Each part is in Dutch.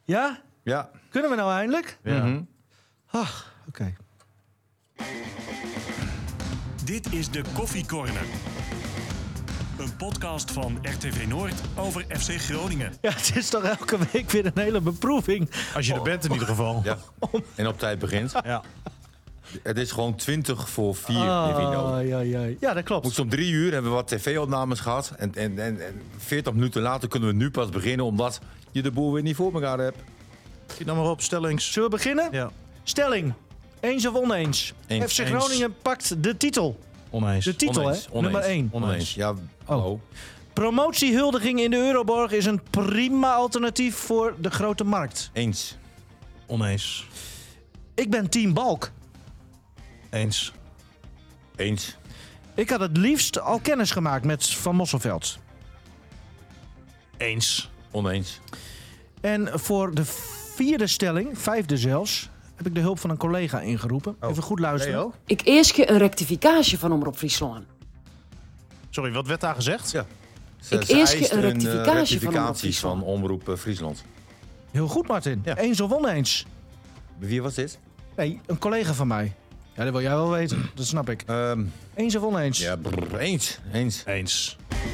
Ja? Ja. Kunnen we nou eindelijk? Ja. Oké. Dit is de Koffie Corner. Een podcast van RTV Noord over FC Groningen. Ja, het is toch elke week weer een hele beproeving. Als je er bent in ieder geval. Ja. En op tijd begint. Ja. Het is gewoon 20 voor 4, Nivino. Ja, dat klopt. Om 3 uur hebben we wat tv-opnames gehad. En 40 minuten later kunnen we nu pas beginnen, omdat je de boel weer niet voor elkaar hebt. Schiet nou maar op, stellings. Zullen we beginnen? Ja. Stelling. Eens of oneens? Eens. FC Groningen pakt de titel. Oneens. De titel, Oneens. hè? Nummer 1. Oneens. Ja, hallo. Promotiehuldiging in de Euroborg is een prima alternatief voor de grote markt. Eens. Oneens. Ik ben team Balk. Eens. Eens. Ik had het liefst al kennis gemaakt met Van Mosselveld. Eens. Oneens. En voor de vierde stelling, vijfde zelfs, heb ik de hulp van een collega ingeroepen. Even goed luisteren. Leo? Ik eerst een rectificatie van Omroep Friesland. Sorry, wat werd daar gezegd? Ja. Ik Ze eerst eist een rectificatie van Omroep rectificaties van Friesland. Omroep Friesland. Heel goed, Martin. Ja. Eens of oneens? Wie was dit? Nee, een collega van mij. Ja, dat wil jij wel weten. Dat snap ik. Eens of oneens? Ja, eens. Eens. Eens.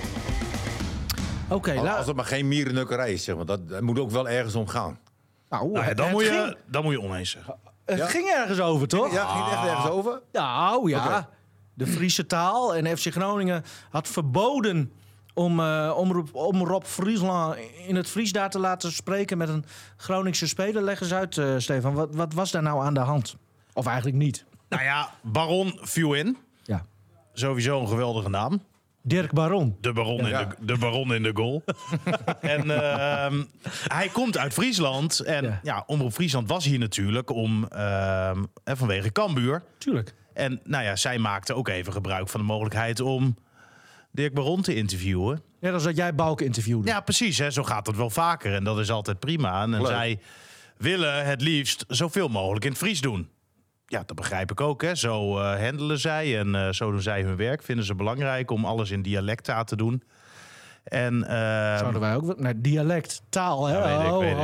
Oké, Als het maar geen mierennukkerij is, zeg maar. Dat moet ook wel ergens om gaan. nou, Nou ja, het dan moet je oneens zeggen. Het ging ergens over, toch? Ja, ging het echt ergens over? Nou ja, Oké. de Friese taal en FC Groningen had verboden om Omroep Friesland in het Fries daar te laten spreken met een Groningse speler. Leg eens uit, Stefan. Wat was daar nou aan de hand? Of eigenlijk niet. Nou ja, Baron viel in. Ja. Sowieso een geweldige naam. Dirk Baron. De baron in de goal. En hij komt uit Friesland. En ja, Omroep Friesland was hier natuurlijk om vanwege Cambuur. Tuurlijk. En nou ja, zij maakte ook even gebruik van de mogelijkheid om Dirk Baron te interviewen. Net als dat jij Balk interviewde. Ja, precies. Hè. Zo gaat het wel vaker. En dat is altijd prima. En Leuk. zij willen het liefst zoveel mogelijk in het Fries doen. Ja, dat begrijp ik ook. Hè. Zo handelen zij en zo doen zij hun werk. Vinden ze belangrijk om alles in dialecta te doen. En, Zouden wij ook... Nee, dialect, taal, hè? Ja, weet ik.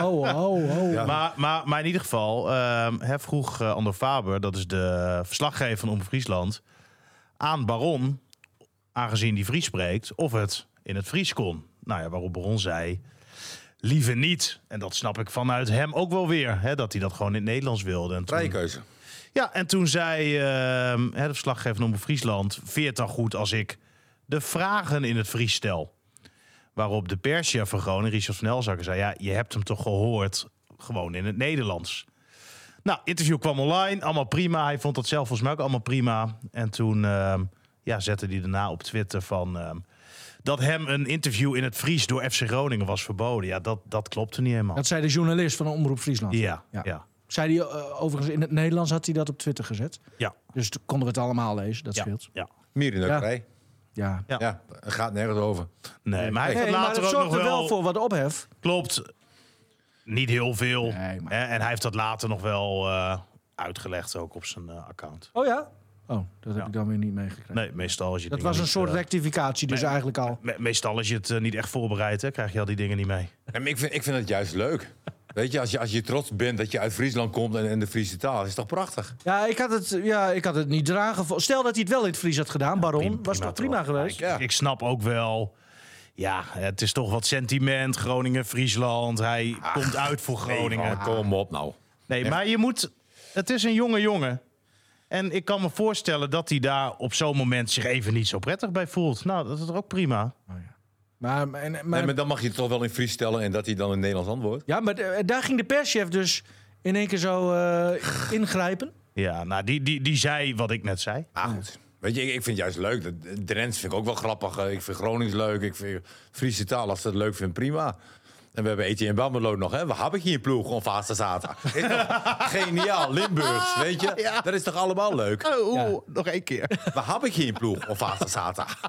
Ja. Maar in ieder geval vroeg Andor Faber, dat is de verslaggever van Omroep Friesland, aan Baron, aangezien die Fries spreekt, of het in het Fries kon. Nou ja, waarop Baron zei, liever niet. En dat snap ik vanuit hem ook wel weer, hè, dat hij dat gewoon in het Nederlands wilde. En Vrije keuze. ja, en toen zei de verslaggever van Omroep Friesland, vind je het dan goed als ik de vragen in het Fries stel? Waarop de perschef van Groningen, Richard van Elzakker, zei, ja, je hebt hem toch gehoord gewoon in het Nederlands. Nou, interview kwam online, allemaal prima. Hij vond dat zelf volgens mij ook allemaal prima. En toen zette hij daarna op Twitter van dat hem een interview in het Fries door FC Groningen was verboden. Ja, dat klopte niet helemaal. Dat zei de journalist van Omroep Friesland. Ja. Zei hij overigens in het Nederlands had hij dat op Twitter gezet. Ja. Dus toen konden we het allemaal lezen. Dat scheelt. Ja. Mierennukkerij. Ja. Ja. Ja, het gaat nergens over. Nee, maar hij heeft Nee, het maar later het ook nog zorgde wel... wel voor wat ophef. Klopt. Niet heel veel. Nee, maar- En hij heeft dat later nog wel uitgelegd ook op zijn account. Oh ja? Oh, dat heb ik dan weer niet meegekregen. Nee, meestal als je Dat dingen was een niet, soort rectificatie dus eigenlijk al. meestal als je het niet echt voorbereidt, hè, krijg je al die dingen niet mee. Ja, maar ik vind het juist leuk. Weet je, als je trots bent dat je uit Friesland komt en de Friese taal, is toch prachtig? Ja, ik had het niet dragen. Stel dat hij het wel in het Fries had gedaan, Baron. Was toch prima geweest? Ja. Ik snap ook wel... Ja, het is toch wat sentiment. Groningen, Friesland. Hij komt uit voor Groningen. Kom op nou. Nee, maar je moet... Het is een jonge jongen. En ik kan me voorstellen dat hij daar op zo'n moment zich even niet zo prettig bij voelt. Nou, dat is toch ook prima. Maar Nee, maar dan mag je het toch wel in Fries stellen en dat hij dan in het Nederlands antwoordt. ja, maar daar ging de perschef dus in één keer zo ingrijpen. Ja, nou, die zei wat ik net zei. Ah, goed. Weet je, ik vind het juist leuk. De Drents vind ik ook wel grappig. Ik vind Gronings leuk. Ik vind Friese taal, als ze het leuk vindt, prima. En we hebben Etienne Bamelo nog, hè? We hebben hier een ploeg om vaste zaterdag. Is toch geniaal, Limburgs, weet je? Ja. Dat is toch allemaal leuk? Nog één keer. We hebben hier een ploeg om vaste zaterdag.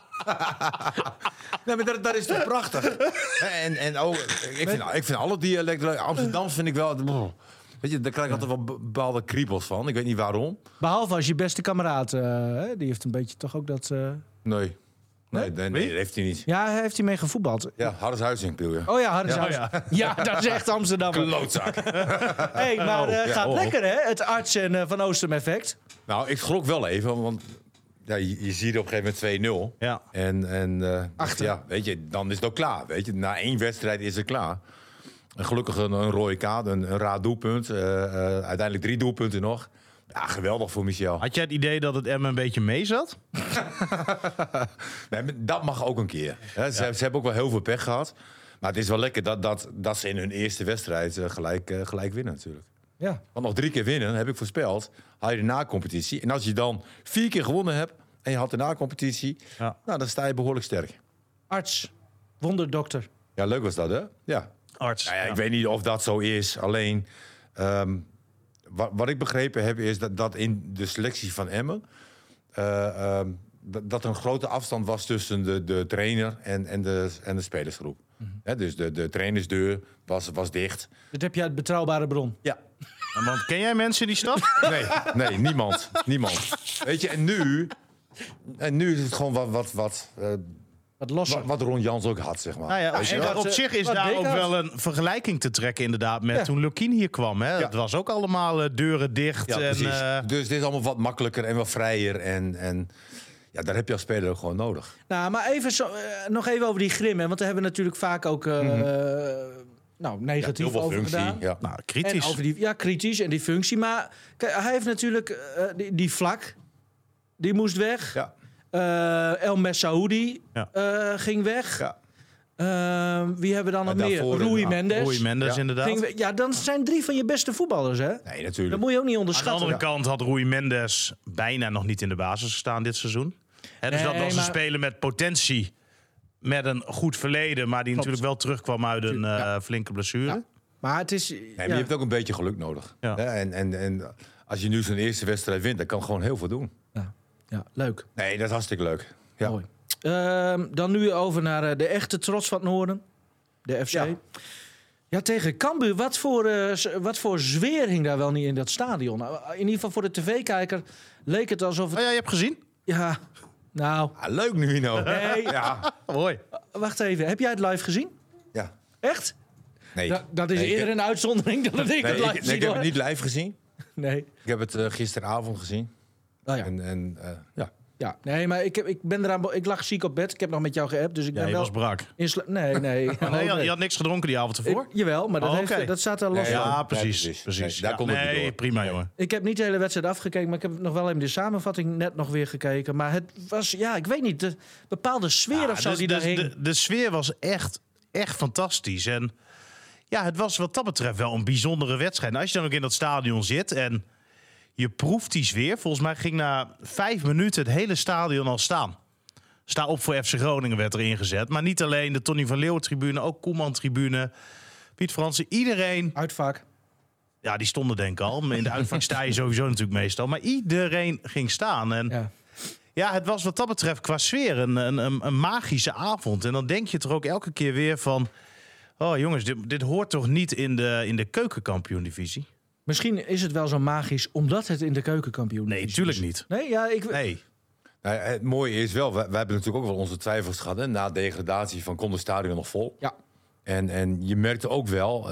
Nee, maar dat is toch prachtig? En ook, ik vind alle dialecten leuk. Amsterdams vind ik wel... Weet je, daar krijg ik altijd wel bepaalde kriebels van. Ik weet niet waarom. Behalve als je beste kameraad, die heeft een beetje toch ook dat... Nee. Nee, dat heeft hij niet. Ja, hij heeft hij mee gevoetbald. Ja, Harris Huizing bedoel je. Oh ja, Harrishuis. Ja, dat is echt Amsterdam. Klootzak. Hey, maar gaat lekker hè, het Arts en Van Oostrum effect. Nou, ik schrok wel even, want ja, je ziet op een gegeven moment 2-0. Ja. En Achter. ja, weet je, dan is het ook klaar. Weet je. Na 1 wedstrijd is het klaar. En gelukkig een rode kaart, een raar doelpunt. Uiteindelijk 3 doelpunten nog. Ja, geweldig voor Michel. Had jij het idee dat het Emmen een beetje mee zat? Nee, maar dat mag ook een keer. Hè. Ze hebben ook wel heel veel pech gehad. Maar het is wel lekker dat ze in hun eerste wedstrijd gelijk winnen natuurlijk. Ja. Want nog 3 keer winnen, heb ik voorspeld, haal je de na-competitie. En als je dan 4 keer gewonnen hebt en je had de na-competitie, Ja. nou, dan sta je behoorlijk sterk. Arts, wonderdokter. Ja, leuk was dat, hè? Ja. Arts. Nou ja, ik weet niet of dat zo is. Alleen, wat ik begrepen heb, is dat in de selectie van Emmen dat er een grote afstand was tussen de trainer en de spelersgroep. Hè, dus de trainersdeur was dicht. Dit heb je uit betrouwbare bron. Ja. Want ken jij mensen in die stad? Nee, niemand. Weet je, en nu is het gewoon Wat losser. wat Ron Jans ook had, zeg maar. Nou ja, Weet je en wel? op zich is wat daar ook Beekhuis. wel een vergelijking te trekken inderdaad met Ja. toen Lukien hier kwam. Hè? Het was ook allemaal deuren dicht. Ja, en, precies. Dus dit is allemaal wat makkelijker en wat vrijer. En ja, daar heb je als speler ook gewoon nodig. Nou, maar nog even over die Grim. Hè, want daar hebben we natuurlijk vaak ook negatief Heel veel over functie. gedaan. Ja. nou, kritisch. En over kritisch en die functie. Maar kijk, hij heeft natuurlijk die vlak. Die moest weg. Ja. El Messaoudi ging weg. Ja. Wie hebben we dan nog En meer? daarvoor Rui een- Mendes. Rui Mendes Ja. inderdaad. Ja, dan zijn 3 van je beste voetballers, hè? Nee, natuurlijk. Dat moet je ook niet Aan de onderschatten. andere kant had Rui Mendes bijna nog niet in de basis gestaan dit seizoen. Hè, dus Nee, dat was een maar- speler met potentie. Met een goed verleden. Maar die natuurlijk wel terugkwam uit een flinke blessure. Maar het is... Nee, maar je hebt ook een beetje geluk nodig. Ja. Hè? En als je nu zo'n eerste wedstrijd wint, dan kan gewoon heel veel doen. Ja, leuk. Nee, dat is hartstikke leuk. Ja. Mooi. Dan nu over naar de echte trots van het Noorden. De FC. Ja. Ja, tegen Cambuur. Wat voor zweer hing daar wel niet in dat stadion? Nou, in ieder geval voor de tv-kijker leek het alsof het... Oh ja, je hebt gezien? Ja, nou... Ah, leuk nu, Hino. Nee, Ja. Mooi. wacht even. Heb jij het live gezien? Ja. Echt? Nee. Dat is Nee, eerder een uitzondering dan dat ik het live ik zie. heb het hoor. niet live gezien. Nee. Ik heb het gisteravond gezien. Oh ja. Ja. Ja, nee, maar ik lag ziek op bed. Ik heb nog met jou geappt, dus ik Ja, ben je wel... was brak. Nee. Nee, je had niks gedronken die avond ervoor? Jawel, maar dat, Oh, oké. dat staat er los Nee, van. Ja, ja, precies. precies. precies. Nee, daar Ja, komt het niet nee, door. prima jongen. Ik heb niet de hele wedstrijd afgekeken, maar ik heb nog wel even de samenvatting net nog weer gekeken. Maar het was, ja, ik weet niet, de bepaalde sfeer of zo dus die daar hing. de sfeer was echt fantastisch. En ja, het was wat dat betreft wel een bijzondere wedstrijd. En als je dan ook in dat stadion zit en je proeft die sfeer. Volgens mij ging na 5 minuten het hele stadion al staan. Sta op voor FC Groningen werd er ingezet. Maar niet alleen de Tony van Leeuwen-tribune, ook Koeman-tribune. Piet Fransen, iedereen. Uitvak. Ja, die stonden denk ik al. In de uitvak sta je sowieso natuurlijk meestal. Maar iedereen ging staan. En Ja. ja, het was wat dat betreft qua sfeer een magische avond. En dan denk je toch ook elke keer weer van... Oh jongens, dit hoort toch niet in de keukenkampioen-divisie? Misschien is het wel zo magisch omdat het in de keukenkampioen Nee, is. tuurlijk niet. Nee, ja, Nee. Nou, het mooie is wel, we hebben natuurlijk ook wel onze twijfels gehad. Hè? Na degradatie van kon het stadion nog vol. Ja. En je merkte ook wel,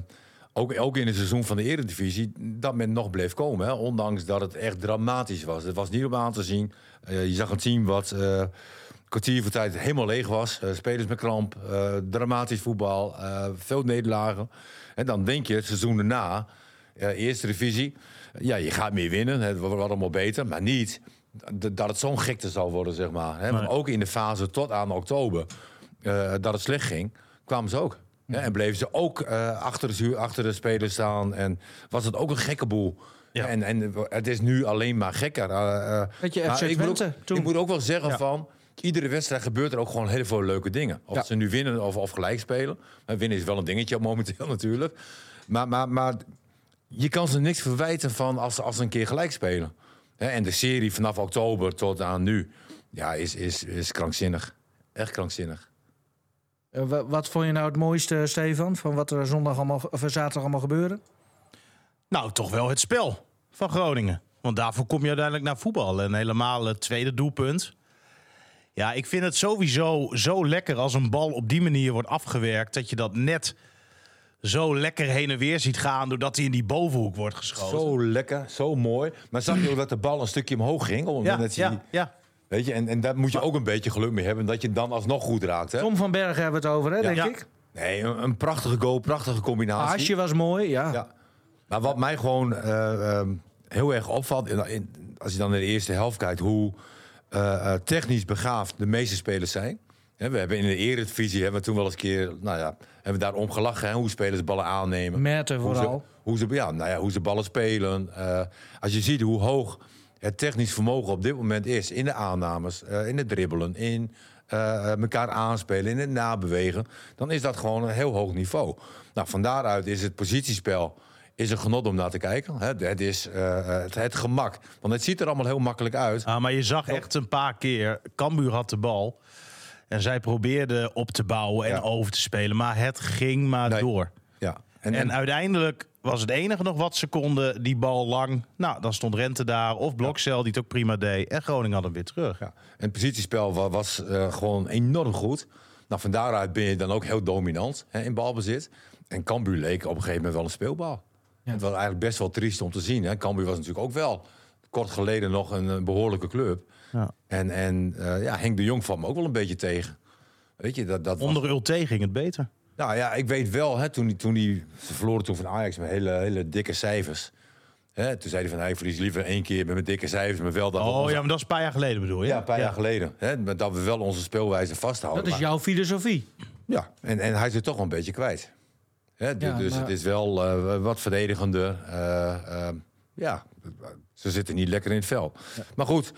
ook in het seizoen van de Eredivisie, dat men nog bleef komen. Hè? Ondanks dat het echt dramatisch was. Het was niet om aan te zien. Je zag een team wat kwartier voor tijd helemaal leeg was. Spelers met kramp, dramatisch voetbal, veel nederlagen. En dan denk je het seizoen daarna, Eerste Divisie, ja, je gaat meer winnen. Het wordt allemaal beter, maar niet dat het zo'n gekte zou worden, zeg maar. Hè? Want ook in de fase tot aan oktober dat het slecht ging, kwamen ze ook. Ja, en bleven ze ook achter de spelers staan. En was het ook een gekke boel. Ja. En het is nu alleen maar gekker. Weet je, maar FC ik moet ook- Twente toen. Ik moet ook wel zeggen van... Iedere wedstrijd gebeurt er ook gewoon heel veel leuke dingen. Of Ja. ze nu winnen of gelijk spelen. Maar winnen is wel een dingetje momenteel natuurlijk. Maar je kan ze niks verwijten van als ze een keer gelijk spelen. Hè, en de serie vanaf oktober tot aan nu... Ja, is krankzinnig. Echt krankzinnig. Wat vond je nou het mooiste, Stefan, van wat er zaterdag allemaal gebeurde? Nou, toch wel het spel van Groningen. Want daarvoor kom je uiteindelijk naar voetbal. En helemaal het tweede doelpunt. Ja, ik vind het sowieso zo lekker als een bal op die manier wordt afgewerkt. Dat je dat net zo lekker heen en weer ziet gaan doordat hij in die bovenhoek wordt geschoten. Zo lekker, zo mooi. Maar zag je ook dat de bal een stukje omhoog ging? Ja. Weet je, en daar moet je ook een beetje geluk mee hebben. Dat je dan alsnog goed raakt. Hè? Tom van Bergen hebben we het over, hè, denk Ja. ik. Nee, een prachtige goal, prachtige combinatie. Haasje was mooi, ja. Ja. Maar wat mij gewoon heel erg opvalt, als je dan naar de eerste helft kijkt, hoe technisch begaafd de meeste spelers zijn. We hebben in de Eredivisie hebben we toen wel eens een keer, hebben we daar om gelachen, hè, hoe spelers ballen aannemen. Merten vooral. Hoe ze ballen spelen. Als je ziet hoe hoog het technisch vermogen op dit moment is in de aannames, in het dribbelen, in elkaar aanspelen, in het nabewegen, dan is dat gewoon een heel hoog niveau. Nou, van daaruit is het positiespel een genot om naar te kijken. Het is het gemak. Want het ziet er allemaal heel makkelijk uit. Maar je zag echt een paar keer, Cambuur had de bal. En zij probeerden op te bouwen en over te spelen. Maar het ging maar door. Ja. En uiteindelijk was het enige nog wat seconden die bal lang. Nou, dan stond Rente daar of Blokcel die het ook prima deed. En Groningen had hem weer terug. Ja. En het positiespel was gewoon enorm goed. Nou, van daaruit ben je dan ook heel dominant in balbezit. En Cambuur leek op een gegeven moment wel een speelbal. Ja. Het was eigenlijk best wel triest om te zien. Hè. Cambuur was natuurlijk ook wel kort geleden nog een behoorlijke club. Ja. En Henk de Jong valt me ook wel een beetje tegen. Weet je, dat onder Ulte ging het beter. Nou ja, ik weet wel, hè, ze verloren toen van Ajax met hele dikke cijfers. Hè, toen zei hij van, ik verlies liever 1 keer met mijn dikke cijfers. Maar wel dat maar dat is een paar jaar geleden bedoel je? Ja, een paar jaar geleden. Hè, dat we wel onze speelwijze vasthouden. Dat is jouw filosofie. Ja, en hij is er toch wel een beetje kwijt. Hè, dus het is wel wat verdedigender. Ze zitten niet lekker in het vel. Ja. Maar goed,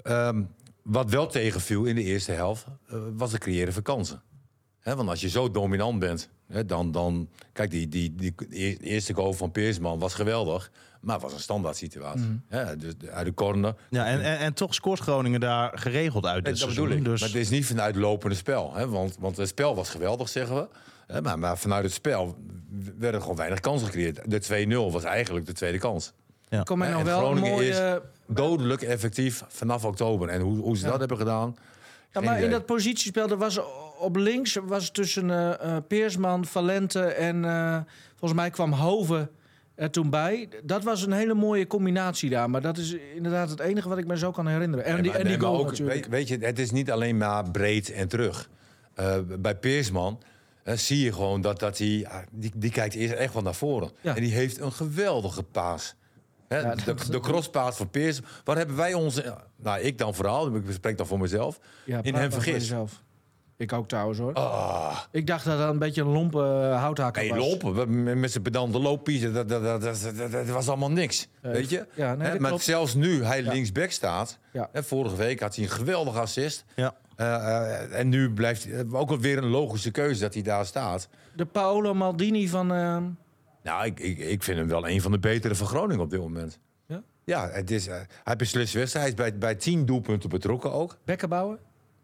wat wel tegenviel in de eerste helft was het creëren van kansen. Want als je zo dominant bent, dan kijk, die eerste goal van Peersman was geweldig, maar het was een standaard situatie. Dus uit de corner. Ja, en toch scoort Groningen daar geregeld uit dit seizoen. Dat bedoel ik. Dus... Maar het is niet vanuit lopende spel. Want het spel was geweldig, zeggen we. Maar vanuit het spel werden gewoon weinig kansen gecreëerd. De 2-0 was eigenlijk de tweede kans. Ja. Kom maar nog wel Groningen mooi, is dodelijk effectief vanaf oktober. En hoe ze dat hebben gedaan... Ja, maar in dat positiespel, er was op links was tussen Peersman, Valente en volgens mij kwam Hoven er toen bij. Dat was een hele mooie combinatie daar. Maar dat is inderdaad het enige wat ik me zo kan herinneren. En die goal ook, natuurlijk. Weet je, het is niet alleen maar breed en terug. Bij Peersman zie je gewoon dat hij... Die kijkt eerst echt wel naar voren. Ja. En die heeft een geweldige paas. Ja, de crosspaas van Peers. Waar hebben wij onze... Nou, ik dan vooral. Ik spreek dan voor mezelf. Ja, in hem vergist. Ik ook trouwens, hoor. Ik dacht dat dat een beetje een lompe houthakker was. Nee, lopen. Met zijn pedante looppies. Dat was allemaal niks. Weet je? Ja, nee, maar zelfs nu hij linksback staat. Ja. Vorige week had hij een geweldige assist. Ja. En nu blijft ook weer een logische keuze dat hij daar staat. De Paolo Maldini van... Nou, ik vind hem wel een van de betere van Groningen op dit moment. Ja? Ja, het is, hij beslist wedstrijd. Hij is bij 10 doelpunten betrokken ook. Bekkenbouwen?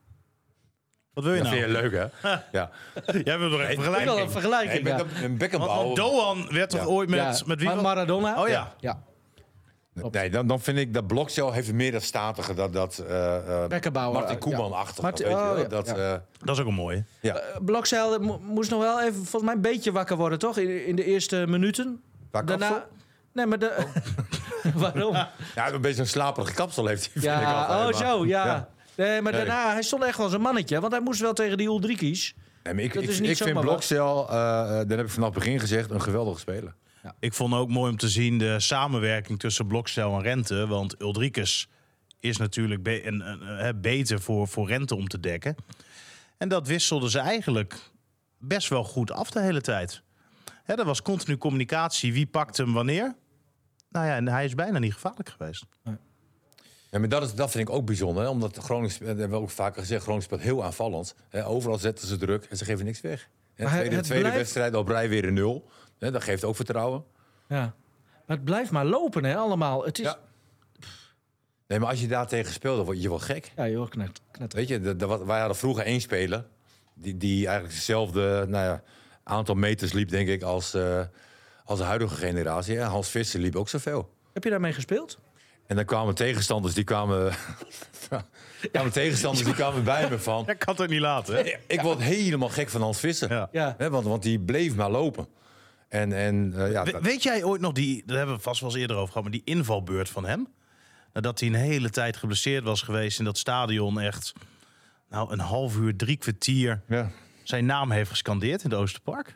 Wat wil je nou? Dat vind je leuk, hè? Ja. Jij wil nog even vergelijking. Ik wil een vergelijking, een Bekkenbouwen. Want Doan werd toch ooit met wie? Maradona? Oh ja. Nee, dan vind ik dat Blokcel heeft meer dat statige, dat Bekkenbouwen. Martin Koeman-achtig. Dat is ook een mooie. Ja. Blokcel moest nog wel even, volgens mij, een beetje wakker worden, toch? In de eerste minuten. Daarna... Nee, maar waarom? Ja, een beetje een slaperige kapsel heeft hij. Ja, zo, ja. Nee, maar daarna, hij stond echt wel zijn mannetje. Want hij moest wel tegen die Ulrikis. Nee, maar ik vind Blokcel, dat heb ik vanaf het begin gezegd, een geweldige speler. Ja. Ik vond ook mooi om te zien de samenwerking tussen Blokcel en Rente. Want Ulrikes is natuurlijk beter voor Rente om te dekken. En dat wisselden ze eigenlijk best wel goed af de hele tijd. Er was continu communicatie. Wie pakt hem wanneer? Nou ja, en hij is bijna niet gevaarlijk geweest. Ja, maar dat vind ik ook bijzonder. Hè? Omdat Groningen, dat hebben we ook vaker gezegd, Groningen speelt heel aanvallend. Overal zetten ze druk en ze geven niks weg. De tweede wedstrijd op rij weer een 0. Dat geeft ook vertrouwen. Ja, maar het blijft maar lopen, hè, allemaal. Het is... Ja. Nee, maar als je daar tegen speelt, dan word je wel gek. Ja, je wordt knet. Weet je, wij hadden vroeger 1 speler... die eigenlijk hetzelfde aantal meters liep, denk ik, als de huidige generatie. Hans Visser liep ook zoveel. Heb je daarmee gespeeld? En dan kwamen tegenstanders, die kwamen bij me van... Ik kan het ook niet laten, hè? Ik word helemaal gek van Hans Visser. Ja. Ja. Hè, want die bleef maar lopen. Weet jij ooit nog daar hebben we vast wel eens eerder over gehad, maar die invalbeurt van hem? Nadat hij een hele tijd geblesseerd was geweest in dat stadion, echt een half uur, 3 kwartier zijn naam heeft gescandeerd in het Oosterpark.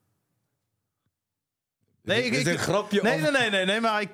Nee, is een grapje. Nee, maar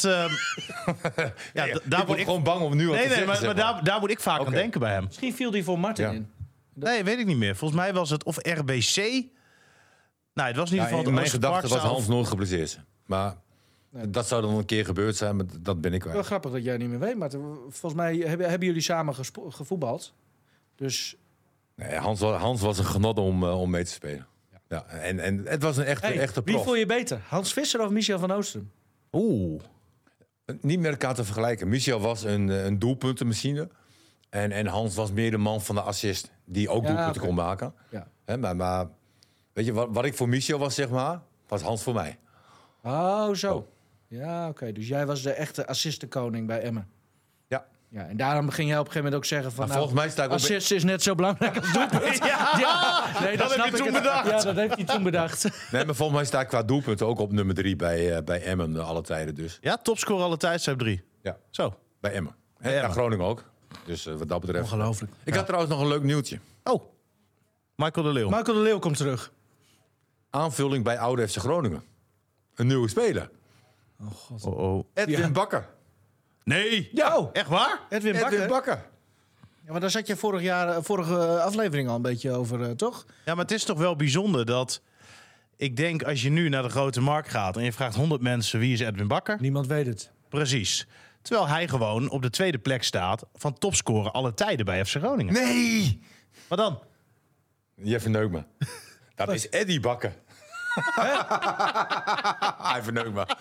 daar word ik gewoon bang om nu wat te zeggen. maar daar moet ik vaak aan denken bij hem. Misschien viel die voor Martin in. Nee, weet ik niet meer. Volgens mij was het of RBC. Nou, het was in ieder geval in mijn Oosterpark gedachten was zelf. Hans nooit geblesseerd. Maar dat zou dan een keer gebeurd zijn, maar dat ben ik Wel kwijt. grappig dat jij niet meer weet, maar volgens mij hebben jullie samen gevoetbald. Dus Nee, Hans was een genot om mee te spelen. Ja. En het was een echte wie prof. vond je beter? Hans Visser of Michel van Oostrum? Oeh. Niet met elkaar te vergelijken. Michel was een doelpuntenmachine. En Hans was meer de man van de assist. Die ook doelpunten kon maken. Ja. Hè, maar weet je, wat ik voor Michel was, zeg maar, was Hans voor mij. Oh, zo. Oh. Ja, oké. Dus jij was de echte assistenkoning bij Emmen. Ja. Ja, en daarom ging jij op een gegeven moment ook zeggen van... Maar volgens mij sta ik ook... assist is net zo belangrijk als doelpunt. Nee, dat heb je toen bedacht. Ja, dat heeft hij toen bedacht. Nee, maar volgens mij sta ik qua doelpunten ook op nummer 3 bij Emmen alle tijden. Dus Ja, topscorer alle tijd, ze hebben 3. ja, Zo. bij Emmen. Bij En Emmen. Groningen ook. Dus wat dat betreft... Ongelooflijk. Ik had trouwens nog een leuk nieuwtje. Oh. Michael de Leeuw. Michael de Leeuw komt terug. Aanvulling bij Oude FC Groningen. Een nieuwe speler. Oh. Edwin Bakker. Nee. Ja. Echt waar? Edwin Bakker. Edwin Bakker. Ja, maar daar zat je vorige aflevering al een beetje over, toch? Ja, maar het is toch wel bijzonder dat... Ik denk, als je nu naar de grote markt gaat en je vraagt 100 mensen wie is Edwin Bakker? Niemand weet het. Precies. Terwijl hij gewoon op de tweede plek staat van topscorer alle tijden bij FC Groningen. Nee! Wat dan? Je verneukt me. Dat is Eddie Bakker. Hij verneukt me.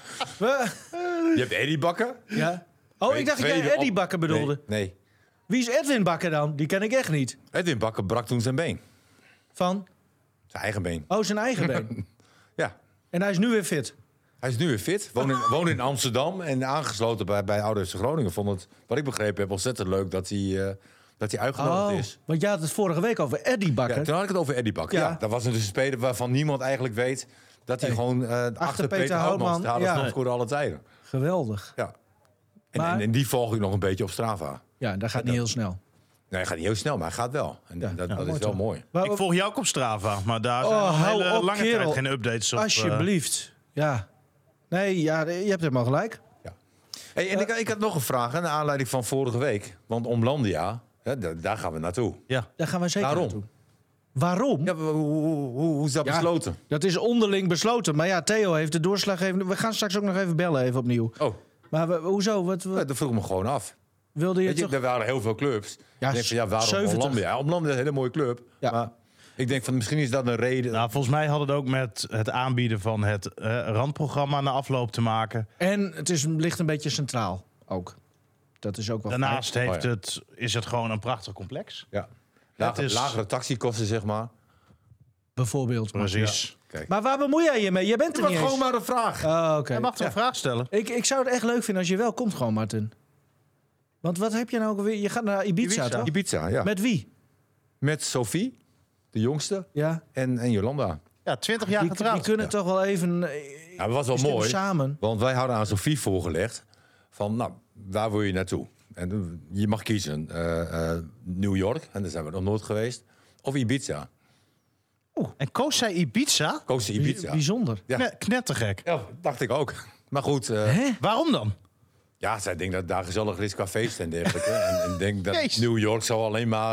Je hebt Eddie Bakker. Ja. Oh, ik dacht dat jij Eddie Bakker bedoelde. Nee. Wie is Edwin Bakker dan? Die ken ik echt niet. Edwin Bakker brak toen zijn been. Van? Zijn eigen been. Oh, zijn eigen been. Ja. En hij is nu weer fit. Hij is nu weer fit. Woont in Amsterdam en aangesloten bij Oude FC Groningen. Vond het, wat ik begrepen heb, ontzettend leuk dat hij uitgenodigd is. Want jij had het vorige week over Eddie Bakker. Ja, toen had ik het over Eddie Bakker. Ja. Ja. Dat was dus een speler waarvan niemand eigenlijk weet dat hij gewoon achter Peter Houtman staat als topscorer alle tijden. Geweldig. Ja. Maar- En die volg ik nog een beetje op Strava. Ja, dat gaat niet heel snel. Nee, hij gaat niet heel snel, maar hij gaat wel. En Ja, dat is mooi wel toch? mooi. Ik volg jou ook op Strava, maar daar zijn al hou hele op, lange kerel. tijd geen updates op. Alsjeblieft. Ja. Nee, ja, je hebt helemaal gelijk. Ja. Hey, en ik had nog een vraag, naar aanleiding van vorige week. Want Omlandia, daar gaan we naartoe. Ja. Daar gaan we zeker Waarom? naartoe. Waarom? Ja, hoe is dat Ja, besloten? Dat is onderling besloten. Maar ja, Theo heeft de doorslaggevende... We gaan straks ook nog even bellen, even opnieuw. Oh, Maar hoezo? Wat dat vroeg ik me gewoon af. wilde je Weet je, toch... er waren heel veel clubs. Ja, Ik denk van, waarom 70. Omlandia? Omlandia is een hele mooie club. Ja. Maar ik denk van, misschien is dat een reden. Nou, volgens mij had het ook met het aanbieden van het randprogramma na afloop te maken. En het ligt een beetje centraal ook. Dat is ook wel Daarnaast fijn. is het gewoon een prachtig complex. Ja. Het is- Lagere taxikosten, zeg maar. Bijvoorbeeld. Precies. Kijk. Maar waar bemoei jij je mee? Je bent er Dat niet was eens. gewoon maar een vraag. Oh, oké. Je mag toch een vraag stellen? Ik zou het echt leuk vinden als je wel komt gewoon, Martin. Want wat heb je nou ook weer? Je gaat naar Ibiza, toch? Ibiza, ja. Met wie? Met Sophie, de jongste, Ja. en Jolanda. Ja, 20 jaar Die getrouwd. kunnen toch wel even... Ja, dat was wel stemmen mooi. samen. Want wij hadden aan Sophie voorgelegd van, nou, waar wil je naartoe? En je mag kiezen New York, en daar zijn we nog nooit geweest, of Ibiza. En koos zij Ibiza? Koos ze Ibiza. Bijzonder. Ja. Knettergek. Ja, dacht ik ook. Maar goed, Hè? Waarom dan? ja, zij denkt dat daar gezellig is qua feest en dergelijke. en denk dat Jezus. New York zou alleen maar...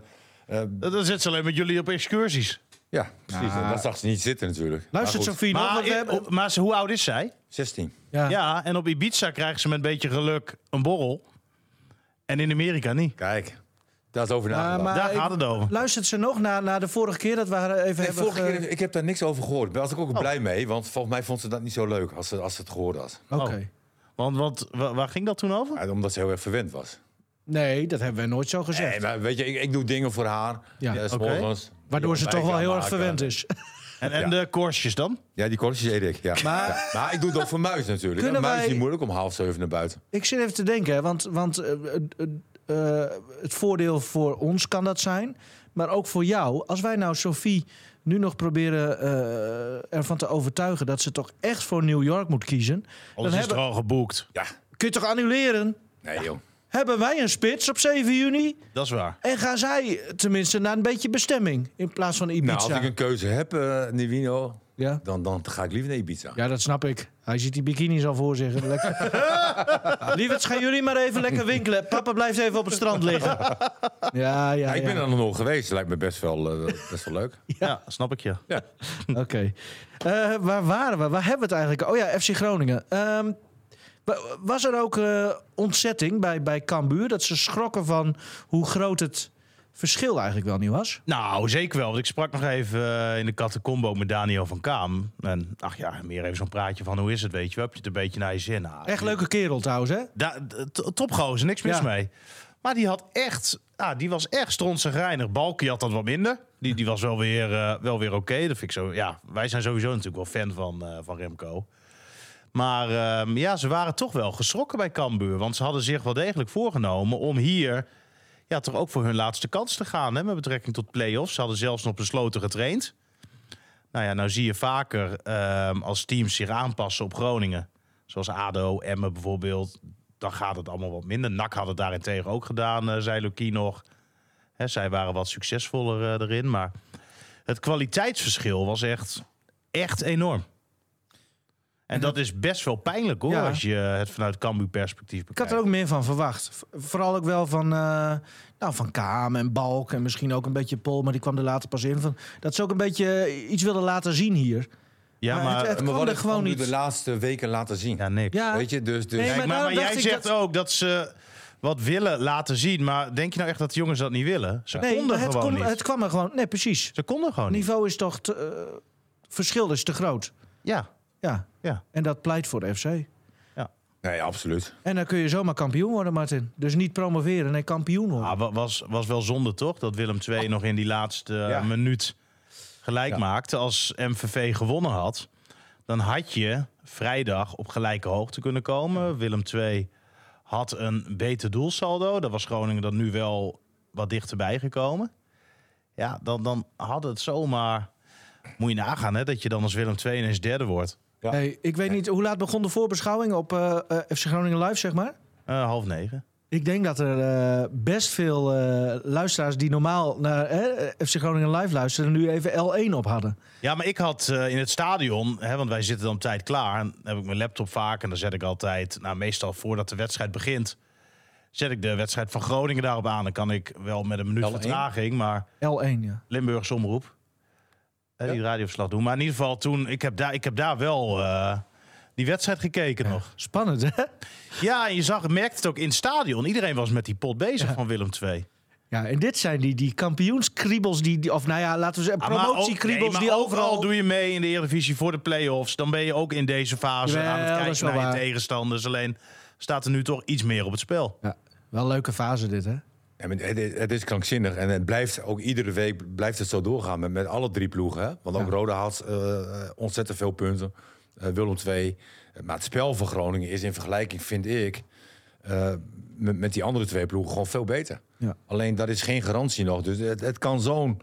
Dan zit ze alleen met jullie op excursies. ja, precies. Dat zag ze niet zitten natuurlijk. Luistert Maar goed, Sophie nog? Maar, Want we hebben... hoe oud is zij? 16. Ja. Ja, en op Ibiza krijgen ze met een beetje geluk een borrel. En in Amerika niet. Kijk, daar is over nagedacht. maar Daar ik- gaat het over. Luistert ze nog na de vorige keer dat we haar even Nee, hebben... vorige keer, ik heb daar niks over gehoord. Daar was ik ook blij mee, want volgens mij vond ze dat niet zo leuk als ze het gehoord had. Oké. Want waar ging dat toen over? Ja, omdat ze heel erg verwend was. Nee, dat hebben wij nooit zo gezegd. Nee, maar weet je, ik doe dingen voor haar. Ja, S morgens, Waardoor ze die toch wel ontbijt heel erg aanmaken. verwend is. En de korstjes dan? Ja, die korstjes eet ik. Ja. Maar ik doe het ook voor muis natuurlijk. Kunnen Muis is wij- niet moeilijk om 6:30 naar buiten. Ik zit even te denken, hè, want het voordeel voor ons kan dat zijn. Maar ook voor jou. Als wij nou Sophie nu nog proberen ervan te overtuigen dat ze toch echt voor New York moet kiezen. Anders is het er al geboekt. Ja. Kun je toch annuleren? Nee, joh. Hebben wij een spits op 7 juni? Dat is waar. En gaan zij tenminste naar een beetje bestemming in plaats van Ibiza? Nou, als ik een keuze heb, Nivino, Ja? dan ga ik liever naar Ibiza. Ja, dat snap ik. Hij ziet die bikinis al voor zich. Lekker. Lieverd, gaan jullie maar even lekker winkelen. Papa blijft even op het strand liggen. Ja. Ik ben er nog nooit geweest. Lijkt me best wel leuk. Ja, snap ik je. Ja. Oké. Waar waren we? Waar hebben we het eigenlijk? Oh ja, FC Groningen. Was er ook ontzetting bij Cambuur? Dat ze schrokken van hoe groot het verschil eigenlijk wel niet was? Nou, zeker wel. Want ik sprak nog even in de catacombe met Daniel van Kaam. En meer even zo'n praatje van hoe is het, weet je wel. Heb je het een beetje naar je zin? Nou, Echt leuke kerel trouwens, hè? Topgozer, niks mis Ja. mee. Maar die had echt, die was echt strontzagrijnig. Balkie had dat wat minder. Die was wel weer oké. Dat vind ik zo. Ja, wij zijn sowieso natuurlijk wel fan van Remco. Maar ze waren toch wel geschrokken bij Cambuur. Want ze hadden zich wel degelijk voorgenomen om hier toch ook voor hun laatste kans te gaan. Hè, met betrekking tot play-offs. Ze hadden zelfs nog besloten getraind. Nou zie je vaker als teams zich aanpassen op Groningen. Zoals ADO, Emmen bijvoorbeeld. Dan gaat het allemaal wat minder. NAC had het daarentegen ook gedaan, zei Lucie nog. Hè, zij waren wat succesvoller erin. Maar het kwaliteitsverschil was echt enorm. En dat is best wel pijnlijk hoor, Ja. als je het vanuit Cambuur-perspectief Ik bekijkt. had er ook meer van verwacht. Vooral ook wel van Kaam en Balk en misschien ook een beetje Pol, maar die kwam er later pas in. Dat ze ook een beetje iets wilden laten zien hier. Ja, maar maar, het Maar kwam wat er ik gewoon nu niet. de laatste weken laten zien. ja, niks. Ja. Weet je, dus Nee, Kijk, maar maar daarom jij dacht ik zegt dat- ook dat ze wat willen laten zien. Maar denk je nou echt dat de jongens dat niet willen? Ze konden gewoon niet. Het kwam er gewoon. Nee, precies. Ze konden gewoon Het niet. niveau is toch verschil is te groot. Ja. Ja. En dat pleit voor de FC. Nee, absoluut. En dan kun je zomaar kampioen worden, Martin. Dus niet promoveren, nee, kampioen worden. Was wel zonde toch? Dat Willem II nog in die laatste minuut gelijk maakte. Als MVV gewonnen had, dan had je vrijdag op gelijke hoogte kunnen komen. Willem II had een beter doelsaldo. Daar was Groningen dan nu wel wat dichterbij gekomen. Ja, dan had het zomaar... Moet je nagaan hè, dat je dan als Willem II ineens derde wordt. Ja. Hey, ik weet niet, hoe laat begon de voorbeschouwing op FC Groningen Live, zeg maar? 8:30. Ik denk dat er best veel luisteraars die normaal naar FC Groningen Live luisteren, nu even L1 op hadden. Ja, maar ik had in het stadion, want wij zitten dan op tijd klaar. En dan heb ik mijn laptop vaak en dan zet ik altijd, meestal voordat de wedstrijd begint, zet ik de wedstrijd van Groningen daarop aan. Dan kan ik wel met een minuut L1? vertraging, maar L1, ja. Limburgs omroep. Die radioverslag doen. Maar in ieder geval toen, ik heb daar wel die wedstrijd gekeken nog. Spannend, hè? Ja, en je merkte het ook in het stadion. Iedereen was met die pot bezig van Willem II. Ja, en dit zijn die kampioenskriebels, of nou ja, laten we zeggen, promotiekriebels maar die overal... doe je mee in de Eredivisie voor de play-offs. Dan ben je ook in deze fase Jawel, aan het dat is kijken wel naar je waar. tegenstanders. Alleen staat er nu toch iets meer op het spel. Ja, wel een leuke fase dit, hè? Ja, maar het is krankzinnig en het blijft ook iedere week blijft het zo doorgaan met alle drie ploegen. Hè? Want ook Roda had ontzettend veel punten. Willem II. Maar het spel van Groningen is in vergelijking, vind ik, met die andere twee ploegen gewoon veel beter. Ja. Alleen dat is geen garantie nog. Dus het kan zo'n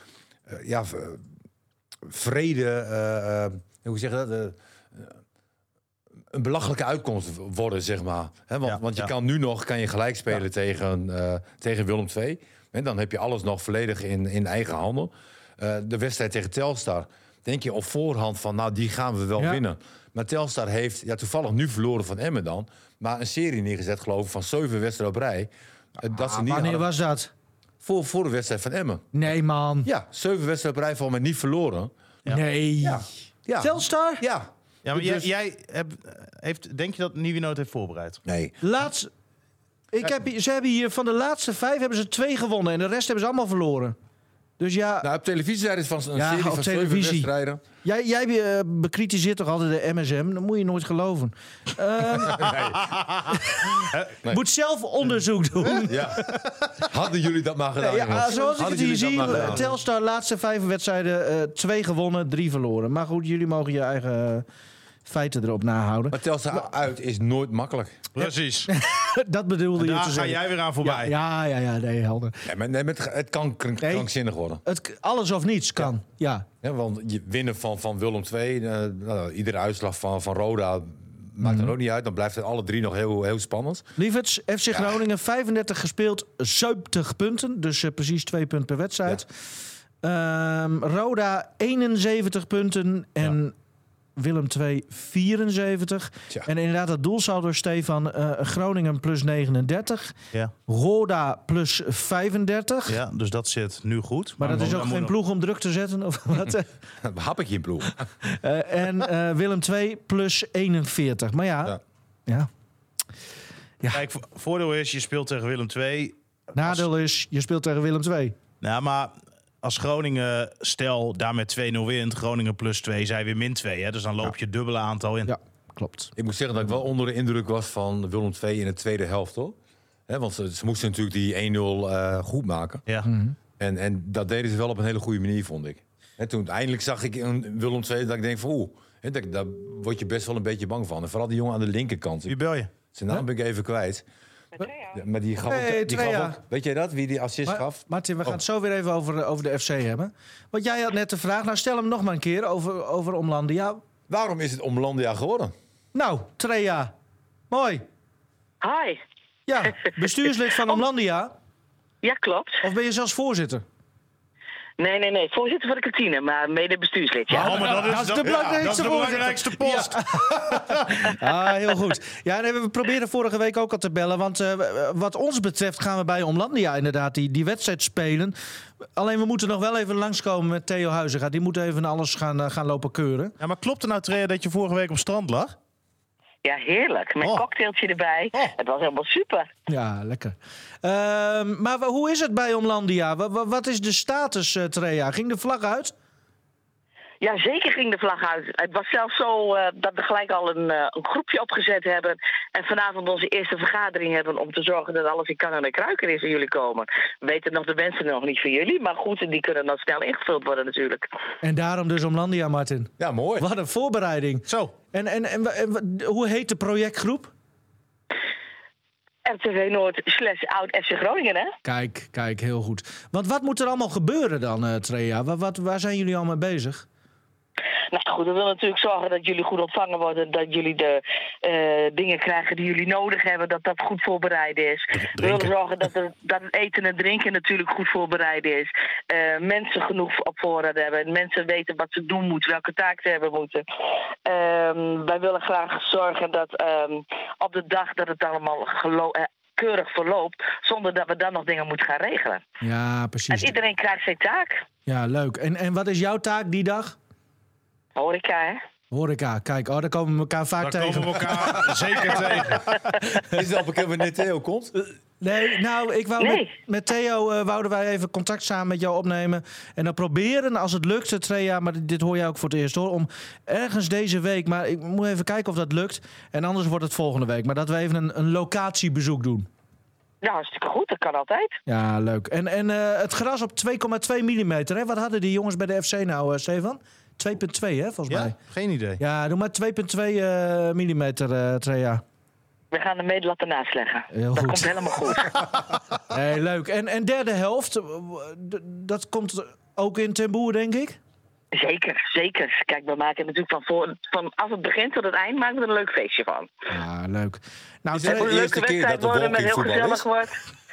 vrede, hoe zeg je dat? Een belachelijke uitkomst worden, zeg maar. He, want je kan nu nog gelijk spelen tegen Willem II. En dan heb je alles nog volledig in eigen handen. De wedstrijd tegen Telstar, denk je op voorhand van, nou, die gaan we wel winnen. Maar Telstar heeft toevallig nu verloren van Emmen dan, maar een serie neergezet, geloof ik, van 7 wedstrijden op rij. Dat ze niet Wanneer hadden was dat? voor de wedstrijd van Emmen. Nee, man. Ja, 7 wedstrijden op rij van, maar niet verloren. Nee. Ja. Telstar? Ja. Ja, maar Dus- jij denk je dat Nieuwenhout het heeft voorbereid? Nee. Ze hebben hier van de laatste 5 hebben ze 2 gewonnen en de rest hebben ze allemaal verloren. Dus ja, Nou, op televisie zijn het van een Ja, serie op van televisie. 7 wedstrijden. jij bekritiseert toch altijd de MSM? Dat moet je nooit geloven. Moet zelf onderzoek doen. Ja. Hadden jullie dat maar gedaan, Ja, jongens? zoals ik Hadden het hier jullie dat zie, maar gedaan? Telstar laatste 5 wedstrijden, 2 gewonnen, 3 verloren. Maar goed, jullie mogen je eigen feiten erop nahouden. Maar Telstar uit is nooit makkelijk. Precies. Dat bedoelde je Daar te ga zeggen. jij weer aan voorbij. Ja, nee, helder. Het kan krankzinnig worden. Alles of niets kan, ja. Ja, want je winnen van Willem II, iedere uitslag van Roda maakt er ook niet uit. Dan blijft het alle 3 nog heel spannend. Lieverts, FC Groningen, 35 gespeeld, 70 punten. Dus precies 2 punten per wedstrijd. Roda, 71 punten en Willem II, 74. Tja. En inderdaad, het doelsaldo, Stefan, Groningen plus 39. Ja. Roda plus 35. Ja, dus dat zit nu goed. Maar dat is dan ook moet geen nog- ploeg om druk te zetten? Of wat? Hap ik je in ploeg. En Willem II plus 41. Maar ja. Kijk, voordeel is, je speelt tegen Willem II. Nadeel is, je speelt tegen Willem II. Nou, maar als Groningen, stel, daar met 2-0 wint, Groningen plus 2, zij weer min 2. Hè? Dus dan loop je het dubbele aantal in. Ja, klopt. Ik moet zeggen dat ik wel onder de indruk was van Willem II in de tweede helft, hoor. Want ze moesten natuurlijk die 1-0 goed maken. Ja. En dat deden ze wel op een hele goede manier, vond ik. Toen eindelijk zag ik een Willem II dat ik denk van daar word je best wel een beetje bang van. En vooral die jongen aan de linkerkant. Wie bel je? Zijn naam ben ik even kwijt. Ja, maar die gaf, Hey, ook, die gaf Trea. ook... Weet jij dat? Wie die assist gaf? Martin, we gaan het zo weer even over de FC hebben. Want jij had net de vraag, nou stel hem nog maar een keer over Omlandia. Waarom is het Omlandia geworden? Nou, Trea. Mooi. Hi. Ja, bestuurslid van Omlandia. Ja, klopt. Of ben je zelfs voorzitter? Nee. Voorzitter van de kantine, maar mede bestuurslid, ja. Oh, maar dat is de belangrijkste dat is de voorzitter. belangrijkste post. Ah, heel goed. Ja, nee, we probeerden vorige week ook al te bellen. Want wat ons betreft gaan we bij Omlandia inderdaad die wedstrijd spelen. Alleen we moeten nog wel even langskomen met Theo Huizinga. Die moet even alles gaan lopen keuren. Ja, maar klopt er nou, Trea, dat je vorige week op strand lag? Ja, heerlijk. Met Oh. cocktailtje erbij. Oh. Het was helemaal super. Ja, lekker. Maar hoe is het bij Omlandia? Wat is de status, Trea? Ging de vlag uit? Ja, zeker ging de vlag uit. Het was zelfs zo dat we gelijk al een groepje opgezet hebben. En vanavond onze eerste vergadering hebben om te zorgen dat alles in kan en kruiken is en jullie komen. We weten nog de mensen nog niet van jullie. Maar goed, die kunnen dan snel ingevuld worden natuurlijk. En daarom dus Omlandia, Martin. Ja, mooi. Wat een voorbereiding. Zo. En hoe heet de projectgroep? RTV Noord / oud FC Groningen, hè? Kijk, heel goed. Want wat moet er allemaal gebeuren dan, Trea? Waar zijn jullie al mee bezig? Nou goed, we willen natuurlijk zorgen dat jullie goed ontvangen worden. Dat jullie de dingen krijgen die jullie nodig hebben. Dat dat goed voorbereid is. We willen zorgen dat het eten en drinken natuurlijk goed voorbereid is. Mensen genoeg op voorraad hebben. Mensen weten wat ze doen moeten. Welke taak ze hebben moeten. Wij willen graag zorgen dat op de dag dat het allemaal keurig verloopt. Zonder dat we dan nog dingen moeten gaan regelen. Ja, precies. En iedereen krijgt zijn taak. Ja, leuk. En wat is jouw taak die dag? Horeca, hè? Horeca. Kijk, daar komen we elkaar vaak Daar tegen. komen we elkaar zeker tegen. Is het al bekend wanneer Theo komt? Nee, nou, ik wou Nee. met Theo wouden wij even contact samen met jou opnemen. En dan proberen, als het lukt, Trea, maar dit hoor jij ook voor het eerst hoor, om ergens deze week, maar ik moet even kijken of dat lukt. En anders wordt het volgende week. Maar dat we even een locatiebezoek doen. Nou, hartstikke goed. Dat kan altijd. Ja, leuk. En het gras op 2,2 mm. Hè? Wat hadden die jongens bij de FC nou, Stefan? 2,2 hè, volgens mij. Ja? Geen idee. Ja, doe maar 2,2 mm, Trea. We gaan de meetlat ernaast leggen. Heel Dat goed. komt helemaal goed. Hey, leuk. En derde helft, dat komt ook in Ten Boer, denk ik? Zeker. Kijk, we maken natuurlijk van als het begint tot het eind maken we er een leuk feestje van. Ja, leuk. Nou, Is het Het moet de een eerste leuke keer wedstrijd dat de worden met heel walking gezellig voetbal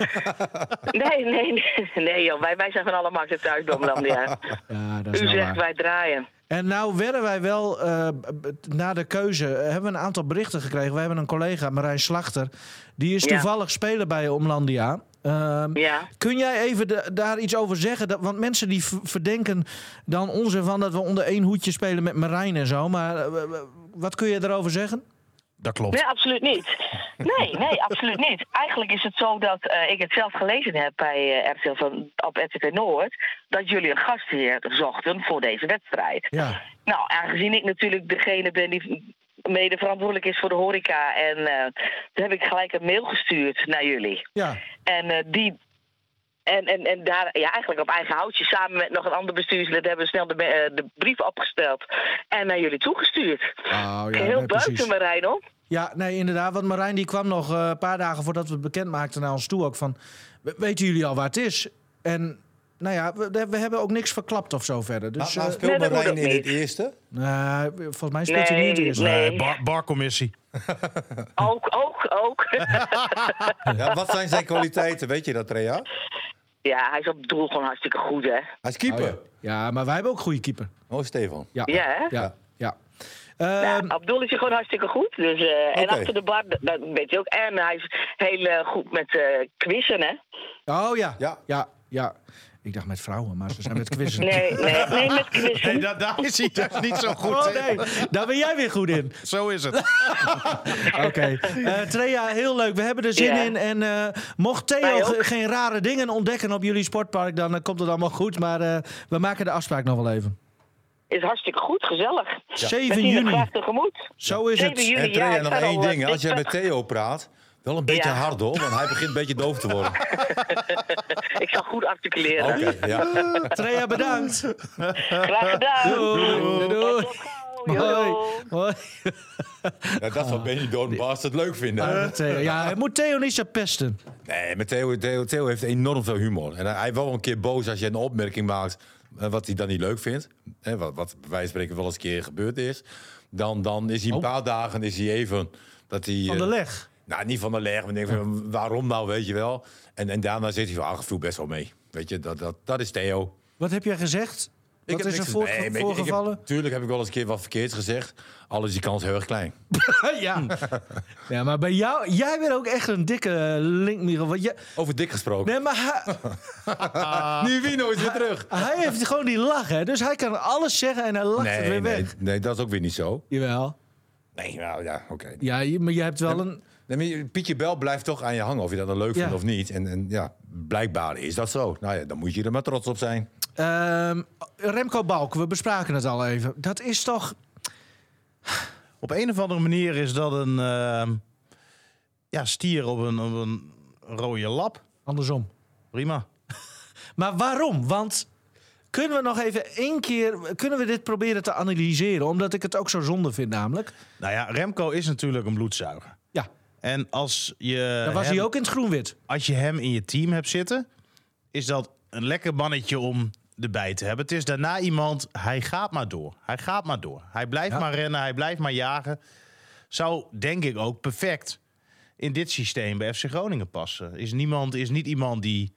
wordt. Nee joh, wij zijn van alle markten thuis door Omlandia. ja, dat is U wel zegt waar. wij draaien. En nou werden wij wel, na de keuze, hebben we een aantal berichten gekregen. We hebben een collega, Marijn Slachter, die is Ja. toevallig speler bij Omlandia. Ja. Kun jij even daar iets over zeggen? Want mensen die verdenken dan ons ervan dat we onder één hoedje spelen met Marijn en zo. Maar wat kun je erover zeggen? Dat klopt. Nee, absoluut niet. Nee, absoluut niet. Eigenlijk is het zo dat ik het zelf gelezen heb bij op RTV Noord, dat jullie een gastheer zochten voor deze wedstrijd. Ja. Nou, aangezien ik natuurlijk degene ben die mede verantwoordelijk is voor de horeca, en toen heb ik gelijk een mail gestuurd naar jullie. Ja. En daar eigenlijk op eigen houtje, samen met nog een ander bestuurslid, hebben we snel de brief opgesteld en naar jullie toegestuurd. Heel buiten, Marijn, hoor. Ja, nee, inderdaad. Want Marijn die kwam nog een paar dagen voordat we het bekend maakten naar ons toe ook van, weten jullie al waar het is? En nou ja, we hebben ook niks verklapt of zo verder. Dus, maar speelt Marijn in het eerste? Volgens mij speelt hij niet in het eerste. Nee, barcommissie. Ook. Ja, wat zijn zijn kwaliteiten? Weet je dat, Trea? Ja, hij is op het doel gewoon hartstikke goed, hè. Hij is keeper. Ja, maar wij hebben ook goede keeper. Oh, Stefan. Ja, hè? Ja. Op het doel is hij gewoon hartstikke goed. Dus, en achter de bar, dat weet je ook. En hij is heel goed met quizzen, hè. Oh ja. Ik dacht met vrouwen, maar ze zijn met quizzen. Nee, met quizzen. Nee, daar is hij dus niet zo goed Oh in. nee, daar ben jij weer goed in. Zo is het. Oké. Trea, heel leuk. We hebben er zin in. En mocht Theo geen rare dingen ontdekken op jullie sportpark, dan komt het allemaal goed. Maar we maken de afspraak nog wel even. Is hartstikke goed, gezellig. 7 We zien juni. er graag tegemoet. Zo is 7 het. juni, En Trea, ik nog sta één al, ding. Als jij ik- met Theo praat, wel een beetje Ja. hard hoor, want hij begint een beetje doof te worden. Ik zal goed articuleren. Oké, ja. Trea, bedankt. Graag gedaan. Doei. Tot gauw. Hoi. Ja, dat zal Benny Doornbast het leuk vinden. Theo. Ja, hij moet Theo niet zo pesten. Nee, maar Theo heeft enorm veel humor. En hij is wel een keer boos als je een opmerking maakt wat hij dan niet leuk vindt. Wat bij wijze van spreken wel eens een keer gebeurd is. Dan is hij een paar dagen even... Dat hij, Van de leg. Nou, niet van de leg. Maar denk van, waarom nou, weet je wel. En daarna zit hij van, viel best wel mee. Weet je, dat is Theo. Wat heb jij gezegd? Wat is er voorgevallen? Tuurlijk heb ik wel eens een keer wat verkeerds gezegd. Al is die kans heel erg klein. Ja, maar bij jou... Jij bent ook echt een dikke link, Michiel. Want Over dik gesproken. nee, maar Nu Wino is weer terug. hij heeft gewoon die lach, hè. Dus hij kan alles zeggen en hij lacht het weer weg. Nee, dat is ook weer niet zo. Jawel. Nee, nou ja, oké. Ja, maar je hebt wel een... Nee, maar Pietje Bel blijft toch aan je hangen, of je dat dan leuk Ja. vindt of niet. En ja, blijkbaar is dat zo. Nou ja, dan moet je er maar trots op zijn. Remco Balk, we bespraken het al even. Dat is toch... Op een of andere manier is dat een stier op een rode lap. Andersom. Prima. Maar waarom? Want kunnen we nog even één keer... Kunnen we dit proberen te analyseren? Omdat ik het ook zo zonde vind namelijk. Nou ja, Remco is natuurlijk een bloedzuiger. Ja, En als je dan was hij ook in het groen-wit. als je hem in je team hebt zitten, is dat een lekker mannetje om erbij te hebben. Het is daarna iemand, hij gaat maar door. Hij blijft maar rennen, hij blijft maar jagen. Zou, denk ik, ook perfect in dit systeem bij FC Groningen passen. Is niet iemand die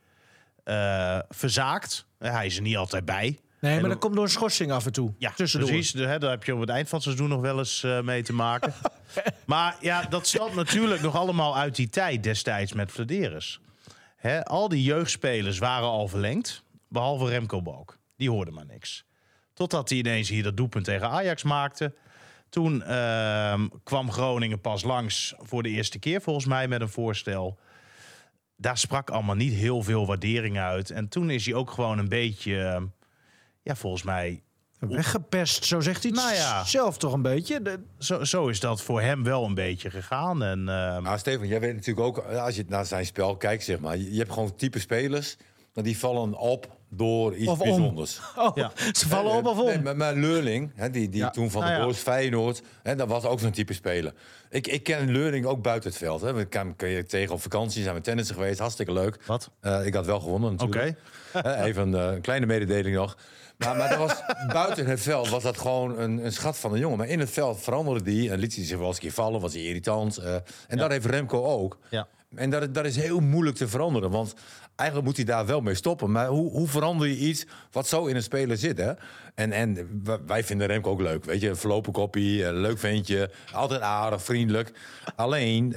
verzaakt. Hij is er niet altijd bij. Nee, maar dat komt door een schorsing af en toe. Ja, tussendoor. precies. Daar heb je op het eind van het seizoen nog wel eens mee te maken. Maar ja, dat stamt natuurlijk nog allemaal uit die tijd destijds met Flederis. Al die jeugdspelers waren al verlengd, behalve Remco Balk. Die hoorde maar niks. Totdat hij ineens hier dat doelpunt tegen Ajax maakte. Toen kwam Groningen pas langs voor de eerste keer, volgens mij, met een voorstel. Daar sprak allemaal niet heel veel waardering uit. En toen is hij ook gewoon een beetje, volgens mij... Weggepest, zo zegt hij het Nou ja. zelf toch een beetje. Zo is dat voor hem wel een beetje gegaan. En, Maar Stefan, jij weet natuurlijk ook, als je naar zijn spel kijkt, zeg maar. Je hebt gewoon type spelers, die vallen op door iets Of om. bijzonders. Oh, Ja. ze vallen op of om. Nee, maar Leurling, die toen van de Boos Feyenoord, dat was ook zo'n type speler. Ik ken Leurling ook buiten het veld. We kun je tegen op vakantie, zijn we tennissen geweest, hartstikke leuk. Wat? Ik had wel gewonnen natuurlijk. Even een kleine mededeling nog. Maar dat was, buiten het veld was dat gewoon een schat van een jongen. Maar in het veld veranderde die en liet hij zich wel eens een keer vallen, was hij irritant. En dat heeft Remco ook. Ja. En dat is heel moeilijk te veranderen, want eigenlijk moet hij daar wel mee stoppen. Maar hoe verander je iets wat zo in een speler zit, hè? En wij vinden Remco ook leuk, weet je. Verlopen koppie, leuk ventje, altijd aardig, vriendelijk. Alleen,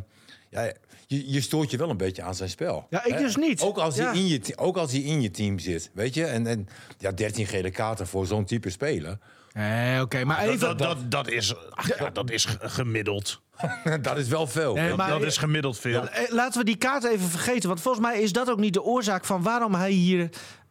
je stoort je wel een beetje aan zijn spel. Ja, ik dus niet. Ook als hij in je team zit, weet je. En 13 gele kaarten voor zo'n type speler. Oké, maar even... Dat is gemiddeld. Dat is wel veel. Nee, maar- Dat is gemiddeld veel. Laten we die kaart even vergeten. Want volgens mij is dat ook niet de oorzaak van waarom hij hier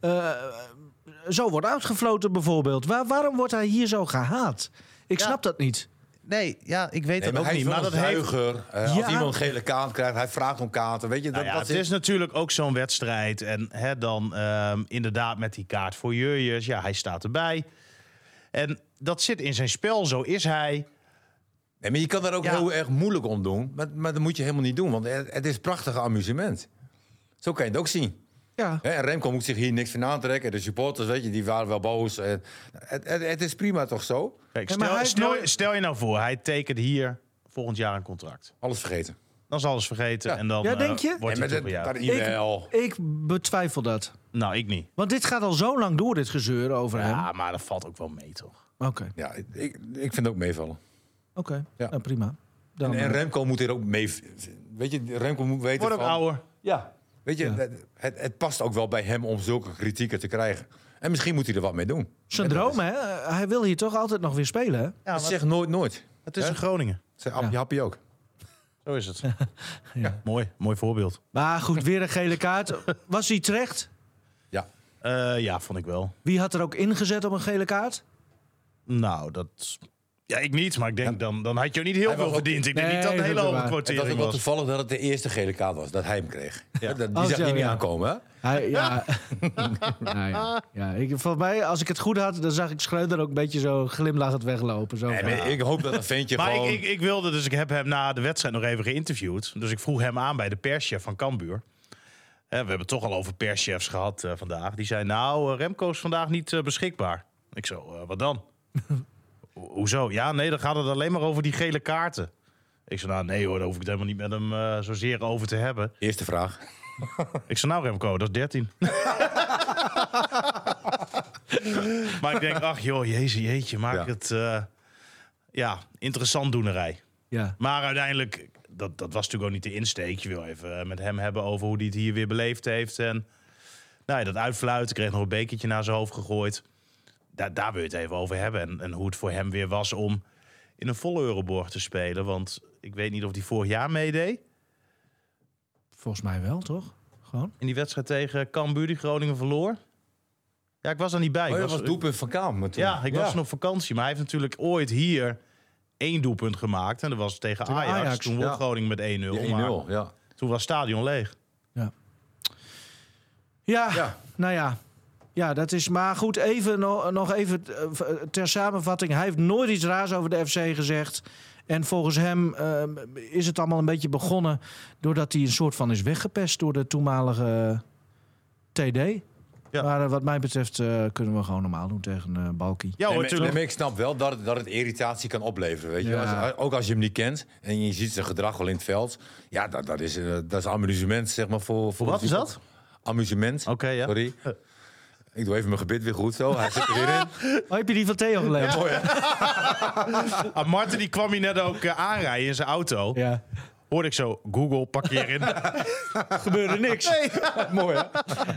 zo wordt uitgefloten bijvoorbeeld. Waarom wordt hij hier zo gehaat? Ik snap dat niet. Nee, ja, ik weet Nee, dat ook hij niet. is wel Maar een dat heeft... zuiger. Als Ja. iemand een gele kaart krijgt, hij vraagt om kaarten. Weet je, Nou ja, dat het is natuurlijk ook zo'n wedstrijd. En dan inderdaad met die kaart voor Jurjes. Ja, hij staat erbij. En dat zit in zijn spel. Zo is hij. Nee, maar je kan daar ook Ja. heel erg moeilijk om doen. Maar dat moet je helemaal niet doen, want het is prachtig amusement. Zo kan je het ook zien. Ja. Hè, en Remco moet zich hier niks van aantrekken. De supporters, weet je, die waren wel boos. Het is prima toch zo? Kijk, Ja, maar hij heeft nooit- stel je nou voor, hij tekent hier volgend jaar een contract. Alles vergeten. Dan is alles vergeten. Ja. En dan Ja, denk je? wordt Nee, hij maar toegejuicht. wel. Ik betwijfel dat. Nou, ik niet. Want dit gaat al zo lang door, dit gezeur over hem. Ja, maar dat valt ook wel mee, toch? Oké, Ja, ik vind het ook meevallen. ja. Nou, prima. Dan, En Remco moet hier ook mee... Weet je, Remco moet weten Wordt ook van... ouder. Ja. Weet je, het past ook wel bij hem om zulke kritieken te krijgen. En misschien moet hij er wat mee doen. zijn droom, hè? Hij wil hier toch altijd nog weer spelen, hè? Ja, Dat maar zegt nooit. het is Hè? een Groningen. Zeg Appie Happie ook. Zo is het. Ja. Mooi voorbeeld. Maar goed, weer een gele kaart. Was hij terecht? Ja. Ja, vond ik wel. Wie had er ook ingezet op een gele kaart? Nou, dat... Ja, ik niet, maar ik denk dan had je ook niet heel Hij was veel ook- verdiend. Ik denk Nee, niet dat een dat hele is hoge waar. Het was quotering ook wel was. toevallig dat het de eerste gele kaart was. Dat hij hem kreeg. Ja. Die Oh, zag zo, je niet ja. aankomen, hè? Nou ja. Volgens mij, als ik het goed had, dan zag ik Schreuder ook een beetje zo glimlachend weglopen. Zo Nee, van, maar ik hoop dat een ventje Maar gewoon... ik wilde, dus ik heb hem na de wedstrijd nog even geïnterviewd. Dus ik vroeg hem aan bij de perschef van Cambuur. We hebben het toch al over perschefs gehad vandaag. Die zei, nou, Remco is vandaag niet beschikbaar. Ik zo, wat dan? Hoezo? Ja, nee, dan gaat het alleen maar over die gele kaarten. Ik zei, nou nee hoor, daar hoef ik het helemaal niet met hem zozeer over te hebben. Eerste vraag. Ik zei, nou Remco, dat is 13. Maar ik denk, ach joh, jeetje, maak het interessant doenerij. ja. Maar uiteindelijk, dat was natuurlijk ook niet de insteek. Je wil even met hem hebben over hoe hij het hier weer beleefd heeft. En nou ja, dat uitfluiten, kreeg nog een bekertje naar zijn hoofd gegooid. Daar wil je het even over hebben. En hoe het voor hem weer was om in een volle Euroborg te spelen. Want ik weet niet of hij vorig jaar meedeed. Volgens mij wel, toch? Gewoon. In die wedstrijd tegen Cambuur, die Groningen verloor. Ja, ik was er niet bij. Oh, dat was doelpunt van Kamer toen. Ja, ik was toen op vakantie. Maar hij heeft natuurlijk ooit hier 1 doelpunt gemaakt. En dat was tegen Ajax. Toen won ja. Groningen met 1-0. Die 1-0, Maar ja. toen was het stadion leeg. Ja, nou ja. Ja, dat is... Maar goed, even nog even ter samenvatting. Hij heeft nooit iets raars over de FC gezegd. En volgens hem is het allemaal een beetje begonnen... doordat hij een soort van is weggepest door de toenmalige TD. Ja. Maar wat mij betreft kunnen we gewoon normaal doen tegen Balkie. Ja, hoor, Nee, natuurlijk. maar ik snap wel dat het irritatie kan opleveren. Weet je? Ja. Ook als je hem niet kent en je ziet zijn gedrag wel in het veld. Ja, dat is amusement, zeg maar. Voor Wat is dat? Amusement. Oké, ja. Sorry. Ik doe even mijn gebit weer goed zo. Hij zit er weer in. Oh, heb je die van Theo gelezen? Mooi, hè? Ah, Marten die kwam hier net ook aanrijden in zijn auto. Ja. Hoorde ik zo, Google, parkeer in. Gebeurde niks. Mooi, hè?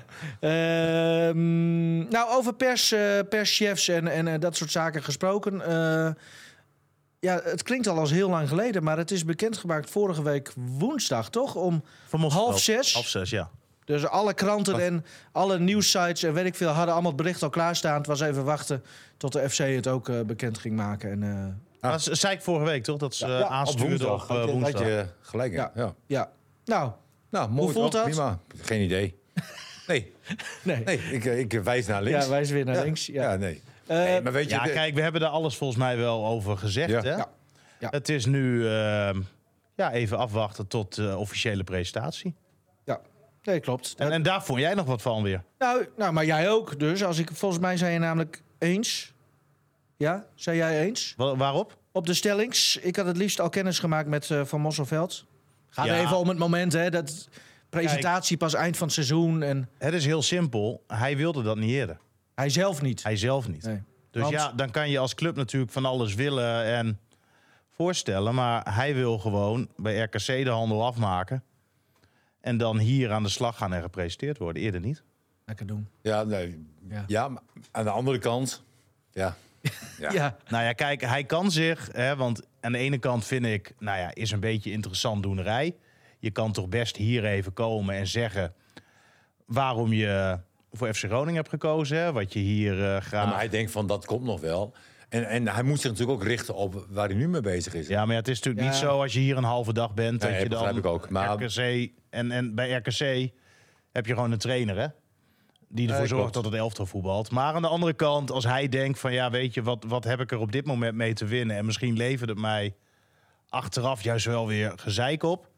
Nou, over perschefs en dat soort zaken gesproken. Ja, het klinkt al als heel lang geleden, maar het is bekendgemaakt vorige week woensdag, toch? Om 5:30. 5:30, ja. Dus alle kranten en alle nieuwssites en weet ik veel hadden allemaal het bericht al klaarstaan. Het was even wachten tot de FC het ook bekend ging maken. En, Dat zei ik vorige week, toch? Dat ze Op aanstuurden op woensdag. woensdag. Dat je gelijk in. Ja. Ja. ja, nou, Nou, mooi. Hoe voelt toch? dat? Prima. Geen idee. Nee, nee. ik wijs naar links. Ja, wijs weer naar links. Ja. Ja, nee. Nee, maar weet je... Ja, kijk, we hebben er alles volgens mij wel over gezegd. Ja. Hè? Ja. Ja. Het is nu even afwachten tot de officiële presentatie. Ja, nee, klopt. En daar vond jij nog wat van weer. Nou, maar jij ook. Dus volgens mij zei je namelijk eens. Ja, zei jij eens? Waarop? Op de stellings. Ik had het liefst al kennis gemaakt met Van Mosselveld. Gaat Ja. even om het moment, hè. Dat presentatie pas eind van het seizoen. En Het is heel simpel. Hij wilde dat niet eerder. hij zelf niet. Hij zelf niet. Nee. Dus Want- ja, dan kan je als club natuurlijk van alles willen en voorstellen. Maar hij wil gewoon bij RKC de handel afmaken. En dan hier aan de slag gaan en gepresenteerd worden. Eerder niet. Lekker doen. Ja, nee. Ja. Ja, maar aan de andere kant... Ja, Ja. Nou ja, kijk, hij kan zich... want aan de ene kant vind ik... is een beetje interessant doenerij. Je kan toch best hier even komen en zeggen... waarom je voor FC Groningen hebt gekozen. Hè? Wat je hier graag... Ja, maar hij denkt van, dat komt nog wel. En hij moet zich natuurlijk ook richten op waar hij nu mee bezig is. Ja, maar het is natuurlijk niet zo als je hier een halve dag bent... Nee, dat je begrijp dan ik ook. Maar... RKC... En bij RKC heb je gewoon een trainer, hè? Die ervoor zorgt dat het elftal voetbalt. Maar aan de andere kant, als hij denkt van... ja, weet je, wat heb ik er op dit moment mee te winnen? En misschien levert het mij achteraf juist wel weer gezeik op.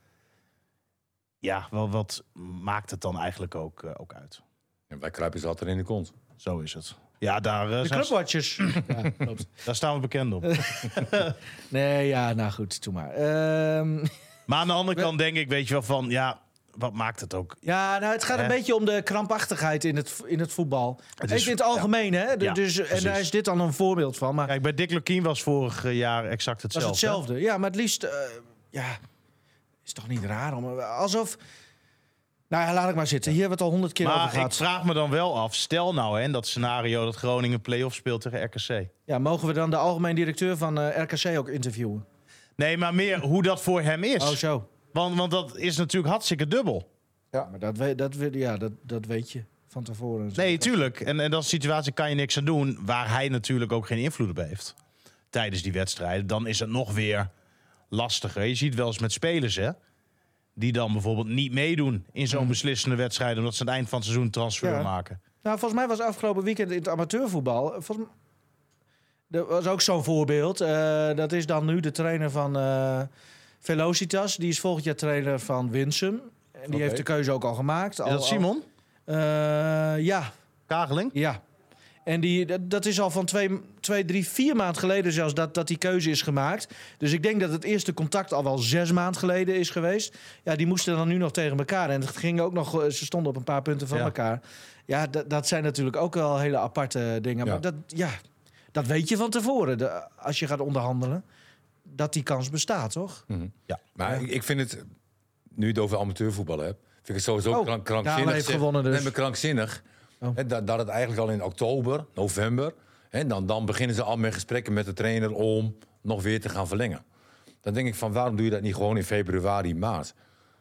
Ja, wat maakt het dan eigenlijk ook uit? Ja, wij kruipen ze altijd in de kont. Zo is het. Ja, daar, De clubwatchers. Ja, klopt. daar staan we bekend op. Nee, ja, nou goed, doe maar. Maar aan de andere kant denk ik, weet je wel, van... ja, wat maakt het ook? Ja, nou, het gaat een beetje om de krampachtigheid in het voetbal. Het is in het algemeen, hè? Ja, Dus, en daar is dit dan een voorbeeld van. Maar Kijk, bij Dick Lukien was vorig jaar exact dat hetzelfde. is hetzelfde. Ja, maar het liefst... is toch niet raar om... Alsof... Nou ja, laat ik maar zitten. Hier hebben we het al 100 keer over Maar gehad. ik vraag me dan wel af, stel nou in dat scenario dat Groningen play-off speelt tegen RKC. Ja, mogen we dan de algemeen directeur van RKC ook interviewen? Nee, maar meer hoe dat voor hem is. Oh, zo. Want dat is natuurlijk hartstikke dubbel. Ja, maar dat weet je van tevoren. Nee, tuurlijk. En dat situatie kan je niks aan doen, waar hij natuurlijk ook geen invloed op heeft. Tijdens die wedstrijden. Dan is het nog weer lastiger. Je ziet wel eens met spelers, hè. Die dan bijvoorbeeld niet meedoen in zo'n beslissende wedstrijd, omdat ze aan het eind van het seizoen transfer maken. Nou, volgens mij was afgelopen weekend in het amateurvoetbal... Dat was ook zo'n voorbeeld. Dat is dan nu de trainer van Velocitas. Die is volgend jaar trainer van Winsum. En die heeft de keuze ook al gemaakt. Is dat Simon? Ja. Kageling? Ja. En dat is al van 2, 3, 4 maanden geleden zelfs dat die keuze is gemaakt. Dus ik denk dat het eerste contact al wel 6 maanden geleden is geweest. Ja, die moesten dan nu nog tegen elkaar. En het ging ook nog, ze stonden op een paar punten van elkaar. Ja, dat zijn natuurlijk ook wel hele aparte dingen. Ja. Maar dat weet je van tevoren, als je gaat onderhandelen. Dat die kans bestaat, toch? Mm-hmm. Ja. Maar ik vind het, nu je het over amateurvoetbal hebt... vind ik het sowieso krankzinnig. Ja, heeft gewonnen dus. Nee, maar krankzinnig. Oh. Dat het eigenlijk al in oktober, november... dan beginnen ze al met gesprekken met de trainer om nog weer te gaan verlengen. Dan denk ik van, waarom doe je dat niet gewoon in februari, maart?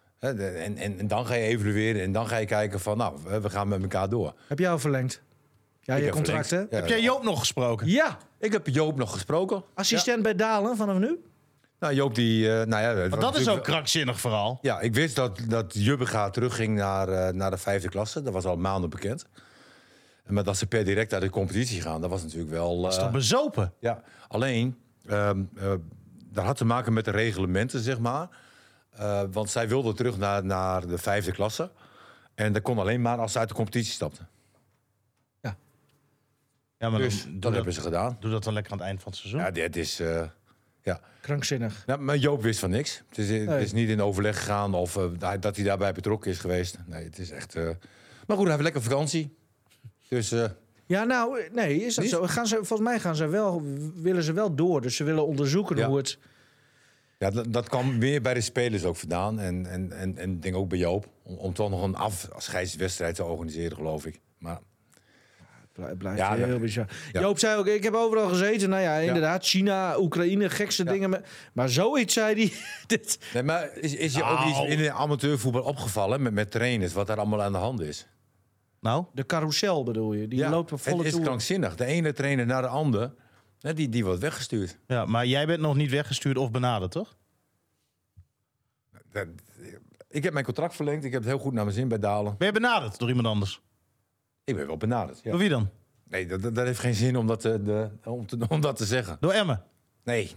En dan ga je evalueren en dan ga je kijken van... nou, we gaan met elkaar door. Heb jij al verlengd? Ja, Ik je heb contract, hè? verlengd. Ja. Heb jij Joop nog gesproken? Ja, Ik heb Joop nog gesproken. assistent bij Dalen vanaf nu. Nou, Joop die... Want dat is ook krankzinnig vooral. Ja, ik wist dat Jubbega terugging naar de 5e klasse. Dat was al maanden bekend. Maar dat ze per direct uit de competitie gaan, dat was natuurlijk wel... Dat is toch bezopen? Ja, alleen, dat had te maken met de reglementen, zeg maar. Want zij wilden terug naar de 5e klasse. En dat kon alleen maar als ze uit de competitie stapten. Ja, maar Dus dan, dat hebben ze gedaan. doe dat dan lekker aan het eind van het seizoen. Ja, dit is... ja. Krankzinnig. Nou, maar Joop wist van niks. Het is niet in overleg gegaan of dat hij daarbij betrokken is geweest. Nee, het is echt... Maar goed, hij heeft lekker vakantie. Dus... Ja, nou, nee, is dat Niet? zo? Volgens mij willen ze wel door. Dus ze willen onderzoeken hoe het... Ja, dat kwam weer bij de spelers ook vandaan. En ik denk ook bij Joop. Om toch nog een afscheidswedstrijd te organiseren, geloof ik. Maar Het blijft Ja, heel dat- bizar. ja. Joop zei ook, ik heb overal gezeten. Nou ja, inderdaad, China, Oekraïne, gekste dingen. Maar zoiets zei hij. Dit. nee, maar is je ook iets in de amateurvoetbal opgevallen met trainers, wat daar allemaal aan de hand is? Nou? De carousel bedoel je, die loopt op volle het is toer. krankzinnig. De ene trainer naar de ander, die wordt weggestuurd. Ja, maar jij bent nog niet weggestuurd of benaderd, toch? Ik heb mijn contract verlengd. Ik heb het heel goed naar mijn zin bij Dalen. Ben je benaderd door iemand anders? Ik ben wel benaderd. Ja. Door wie dan? Nee, dat heeft geen zin om dat te zeggen. Door Emmen? Nee.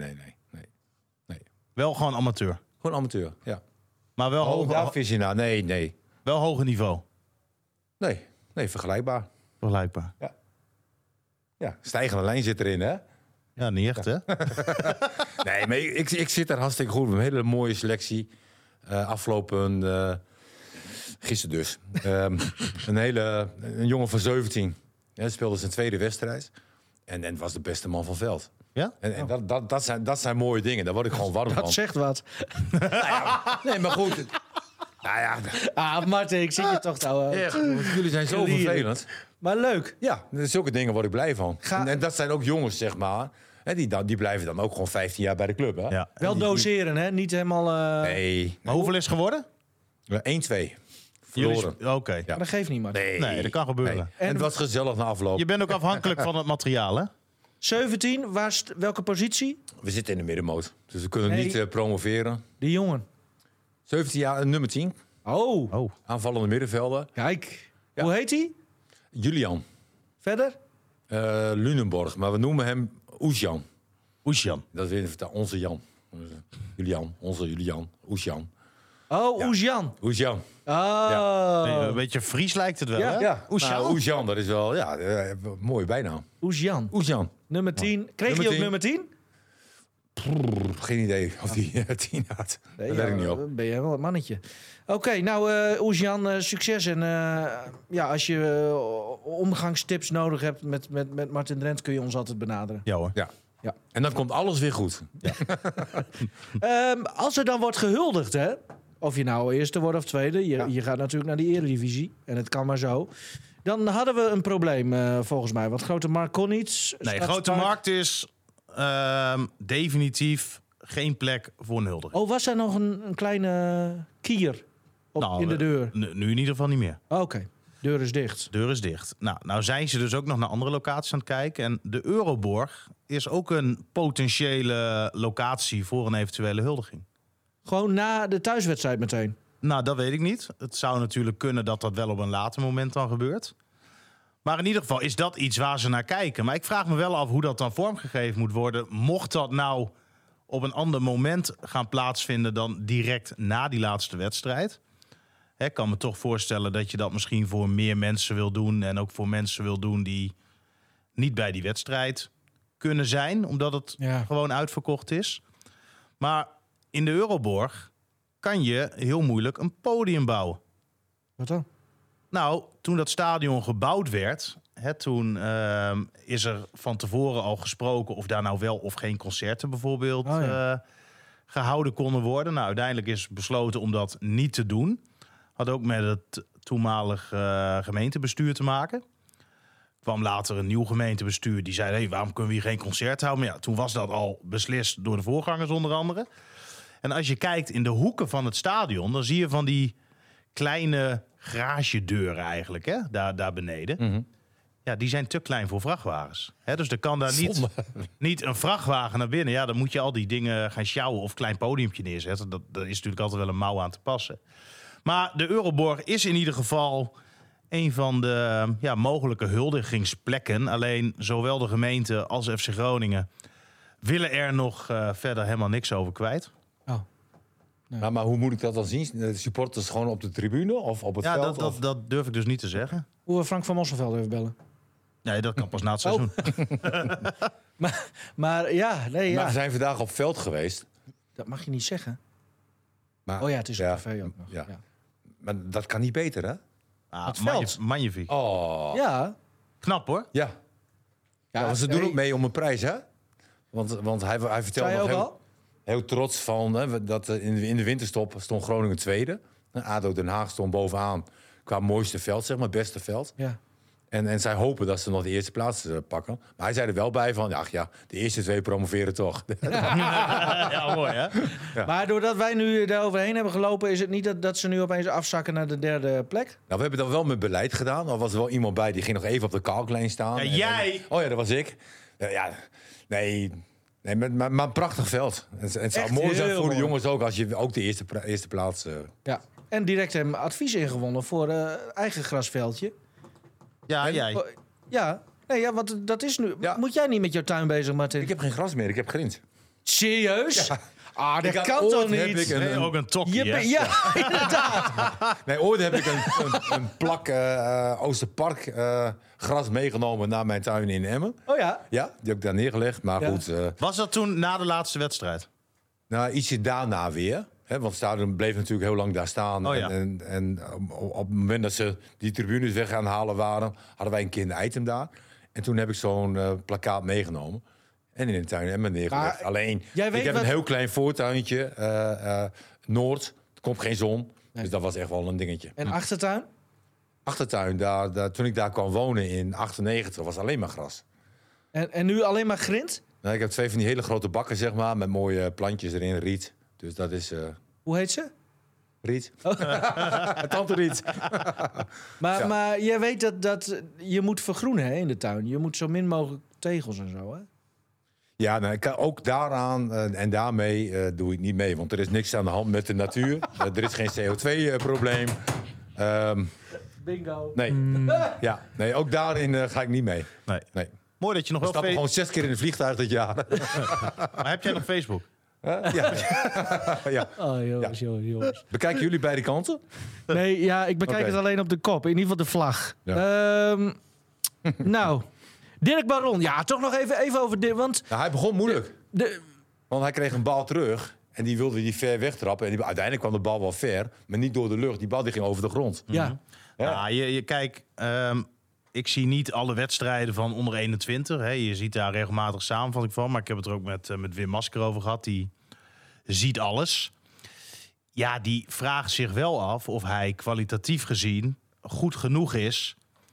Wel gewoon amateur. Gewoon amateur, ja. Maar wel, Daar vis je naar. Nee. wel hoger niveau. Nee, vergelijkbaar. Vergelijkbaar. Ja, stijgende lijn zit erin, hè? Ja, niet echt, hè? Nee, maar ik zit daar hartstikke goed. Een hele mooie selectie. Afgelopen... gisteren dus. Een jongen van 17. Speelde zijn tweede wedstrijd. En was de beste man van veld. Ja? En dat zijn mooie dingen. Daar word ik gewoon warm van. Dat zegt wat. Nee, maar goed. Nou ja, Ah, Martin, ik zie je toch nou. echt, jullie zijn zo Clear. vervelend. Maar leuk. Ja, zulke dingen word ik blij van. En dat zijn ook jongens, zeg maar. Hè, die blijven dan ook gewoon 15 jaar bij de club. Hè? Ja. Wel doseren, hè? Niet helemaal... Nee. Maar hoeveel is het geworden? 1-2. Verloren. Oké. Ja. Maar dat geeft niet, man. Nee, dat kan gebeuren. Nee. En het was gezellig na afloop. Je bent ook afhankelijk van het materiaal, hè? 17, welke positie? We zitten in de middenmoot. Dus we kunnen Nee. niet promoveren. Die jongen. 17 jaar, nummer 10. Oh, Aanvallende middenvelder. kijk. Ja. Hoe heet hij? Julian. Verder? Lunenborg. Maar we noemen hem Oesjan. Oesjan. Dat is weer onze Jan. Julian. Onze Julian. Oesjan. Oh, Oesjan. Oesjan. Oh. Een beetje Fries lijkt het wel, Ja. hè? Ja, Oesjan. nou, Oesjan, dat is wel mooie bijnaam. Oesjan. Oesjan. Nummer 10. Kreeg Nummer je ook 10? nummer 10? Geen idee of die 10 had. Dat weet ik niet op. Dan ben je wel een mannetje. Oké, nou, Oesjan, succes. En als je omgangstips nodig hebt met Martin Drent, kun je ons altijd benaderen. Ja hoor. Ja. Ja. En dan komt alles weer goed. Als er dan wordt gehuldigd, hè? Of je nou eerste wordt of tweede. Je gaat natuurlijk naar die eredivisie. En het kan maar zo. Dan hadden we een probleem, volgens mij. Want Grote Markt kon niet. Nee, Grote Markt is definitief geen plek voor een huldiging. Oh, was er nog een kleine kier in de deur? Nu in ieder geval niet meer. Oké, deur is dicht. Deur is dicht. Nou zijn ze dus ook nog naar andere locaties aan het kijken. En de Euroborg is ook een potentiële locatie voor een eventuele huldiging. Gewoon na de thuiswedstrijd meteen. Nou, dat weet ik niet. Het zou natuurlijk kunnen dat dat wel op een later moment dan gebeurt. Maar in ieder geval is dat iets waar ze naar kijken. Maar ik vraag me wel af hoe dat dan vormgegeven moet worden. Mocht dat nou op een ander moment gaan plaatsvinden dan direct na die laatste wedstrijd. Ik kan me toch voorstellen dat je dat misschien voor meer mensen wil doen. En ook voor mensen wil doen die niet bij die wedstrijd kunnen zijn. Omdat het gewoon uitverkocht is. Maar in de Euroborg kan je heel moeilijk een podium bouwen. Wat dan? Nou, toen dat stadion gebouwd werd, toen is er van tevoren al gesproken of daar nou wel of geen concerten bijvoorbeeld gehouden konden worden. Nou, uiteindelijk is besloten om dat niet te doen. Had ook met het toenmalig gemeentebestuur te maken. Kwam later een nieuw gemeentebestuur die zei, hey, waarom kunnen we hier geen concert houden? Maar ja, toen was dat al beslist door de voorgangers onder andere. En als je kijkt in de hoeken van het stadion, dan zie je van die kleine garagedeuren eigenlijk, hè? Daar beneden. Mm-hmm. Ja, die zijn te klein voor vrachtwagens. Dus er kan daar niet een vrachtwagen naar binnen. Ja, dan moet je al die dingen gaan sjouwen of een klein podiumpje neerzetten. Dat is natuurlijk altijd wel een mouw aan te passen. Maar de Euroborg is in ieder geval een van de mogelijke huldigingsplekken. Alleen zowel de gemeente als FC Groningen willen er nog verder helemaal niks over kwijt. Ja. Maar hoe moet ik dat dan zien? De supporters gewoon op de tribune of op het veld? Dat durf ik dus niet te zeggen. Hoe we Frank van Mosselveld even bellen. Nee, dat kan pas na het seizoen. Maar we zijn vandaag op veld geweest. Dat mag je niet zeggen. Maar, Oh ja, het is op tv ook nog. Ja. Maar dat kan niet beter, hè? Het veld. Magnifiek. Oh. Ja. Knap hoor. Ja. Maar ze doen ook mee om een prijs, hè? Want hij vertelde nog heel trots van dat in de winterstop stond Groningen tweede. ADO Den Haag stond bovenaan qua mooiste veld, zeg maar, beste veld. Ja. En zij hopen dat ze nog de eerste plaats pakken. Maar hij zei er wel bij van, de eerste 2 promoveren toch. Ja, mooi hè? Ja. Maar doordat wij nu daar overheen hebben gelopen, is het niet dat ze nu opeens afzakken naar de derde plek? Nou, we hebben dat wel met beleid gedaan. Er was wel iemand bij die ging nog even op de kalklijn staan. Ja, jij! Oh ja, dat was ik. Nee, maar een prachtig veld. Het zou mooi zijn voor de jongens ook als je ook de eerste plaats... Ja, en direct hem advies ingewonnen voor eigen grasveldje. Ja, jij. Ja, want dat is nu... Ja. Moet jij niet met jouw tuin bezig, Martin? Ik heb geen gras meer, ik heb grind. Serieus? Ja. Dat kan toch Heb niet? ik ook een tokkie, hè? Ja, inderdaad. Nee, ooit heb ik een plak Oosterpark gras meegenomen naar mijn tuin in Emmen. Oh ja? Ja, die heb ik daar neergelegd. Maar goed... Was dat toen na de laatste wedstrijd? Nou, ietsje daarna weer. Want het stadion bleef natuurlijk heel lang daar staan. Oh, ja. En op het moment dat ze die tribunes weg gaan halen waren, hadden wij een keer een item daar. En toen heb ik zo'n plakkaat meegenomen. En in de tuin Emmen neergelegd. Maar alleen, ik heb een heel klein voortuintje. Noord, er komt geen zon. Nee. Dus dat was echt wel een dingetje. En achtertuin? achtertuin, toen ik daar kwam wonen in 98, was alleen maar gras. En nu alleen maar grind? Nou, ik heb 2 van die hele grote bakken, zeg maar, met mooie plantjes erin, riet. Dus dat is... Hoe heet ze? Riet. Tante Riet. Maar jij weet dat je moet vergroenen hè, in de tuin. Je moet zo min mogelijk tegels en zo, hè? Ja, nou, ook daaraan en daarmee doe ik niet mee. Want er is niks aan de hand met de natuur. Er is geen CO2-probleem. Bingo. Nee. Ja, nee, ook daarin ga ik niet mee. Nee. Mooi dat je nog We wel... stappen gewoon 6 keer in het vliegtuig dit jaar. Maar heb jij nog Facebook? Ja. Ja. Oh, jongens. Bekijken jullie beide kanten? Nee, ja, ik bekijk Oké. het alleen op de kop. In ieder geval de vlag. Ja. Nou, Dirk Baron. Ja, toch nog even over dit. Want Nou, hij begon moeilijk. de, Want hij kreeg een bal terug. En die wilde die ver wegtrappen. En uiteindelijk kwam de bal wel ver. Maar niet door de lucht. Die bal die ging over de grond. ja, Ja. Ja, kijk, ik zie niet alle wedstrijden van onder 21. Hè. Je ziet daar regelmatig samenvatting van. Maar ik heb het er ook met Wim Masker over gehad. Die ziet alles. Ja, die vraagt zich wel af of hij kwalitatief gezien goed genoeg is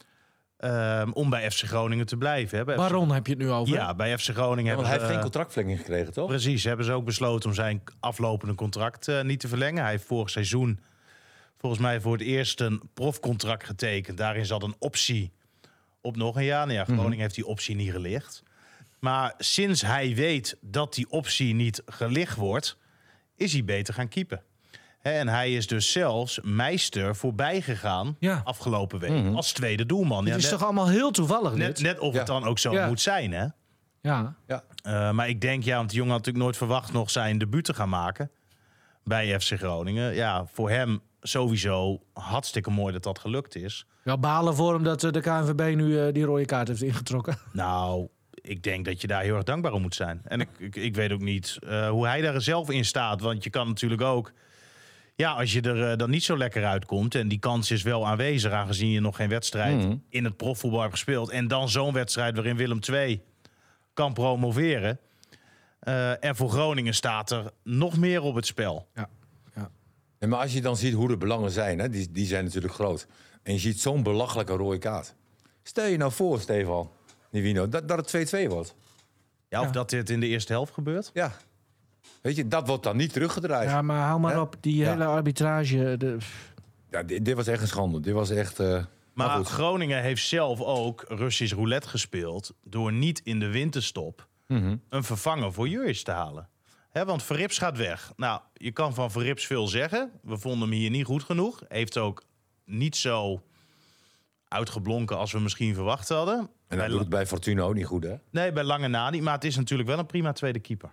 om bij FC Groningen te blijven. Hè. Bij Baron heb je het nu over. Ja, bij FC Groningen Want hebben hij heeft ze... geen contractverlenging gekregen, toch? Precies, hebben ze ook besloten om zijn aflopende contract niet te verlengen. Hij heeft vorig seizoen volgens mij voor het eerst een profcontract getekend. Daarin zat een optie op nog een jaar. Nou ja, Groningen heeft die optie niet gelicht. Maar sinds hij weet dat die optie niet gelicht wordt, is hij beter gaan keepen. En hij is dus zelfs Meister voorbij gegaan afgelopen week als tweede doelman. Het is toch allemaal heel toevallig dit? net of het dan ook zo moet zijn, hè? Ja. Maar ik denk, want de jongen had natuurlijk nooit verwacht nog zijn debuut te gaan maken bij FC Groningen. Ja, voor hem sowieso hartstikke mooi dat gelukt is. Wel balen voor hem dat de KNVB nu die rode kaart heeft ingetrokken. Nou, ik denk dat je daar heel erg dankbaar om moet zijn. En ik weet ook niet hoe hij daar zelf in staat. Want je kan natuurlijk ook... Ja, als je er dan niet zo lekker uitkomt... en die kans is wel aanwezig... aangezien je nog geen wedstrijd in het profvoetbal hebt gespeeld... en dan zo'n wedstrijd waarin Willem II kan promoveren... en voor Groningen staat er nog meer op het spel. Ja. Ja, maar als je dan ziet hoe de belangen zijn, hè, die zijn natuurlijk groot. En je ziet zo'n belachelijke rode kaart. Stel je nou voor, Stefan, Nivino, dat het 2-2 wordt. Ja, of dat dit in de eerste helft gebeurt? Ja. Weet je, dat wordt dan niet teruggedraaid. Ja, maar hou maar Hè? op. Die hele arbitrage. Ja, dit was echt een schande. Dit was echt... Maar goed. Groningen heeft zelf ook Russisch roulette gespeeld... door niet in de winterstop een vervanger voor Jurjes te halen. Want Verrips gaat weg. Nou, je kan van Verrips veel zeggen. We vonden hem hier niet goed genoeg. Heeft ook niet zo uitgeblonken als we misschien verwacht hadden. En dat doet het bij Fortuna ook niet goed, hè? Nee, bij lange na niet. Maar het is natuurlijk wel een prima tweede keeper.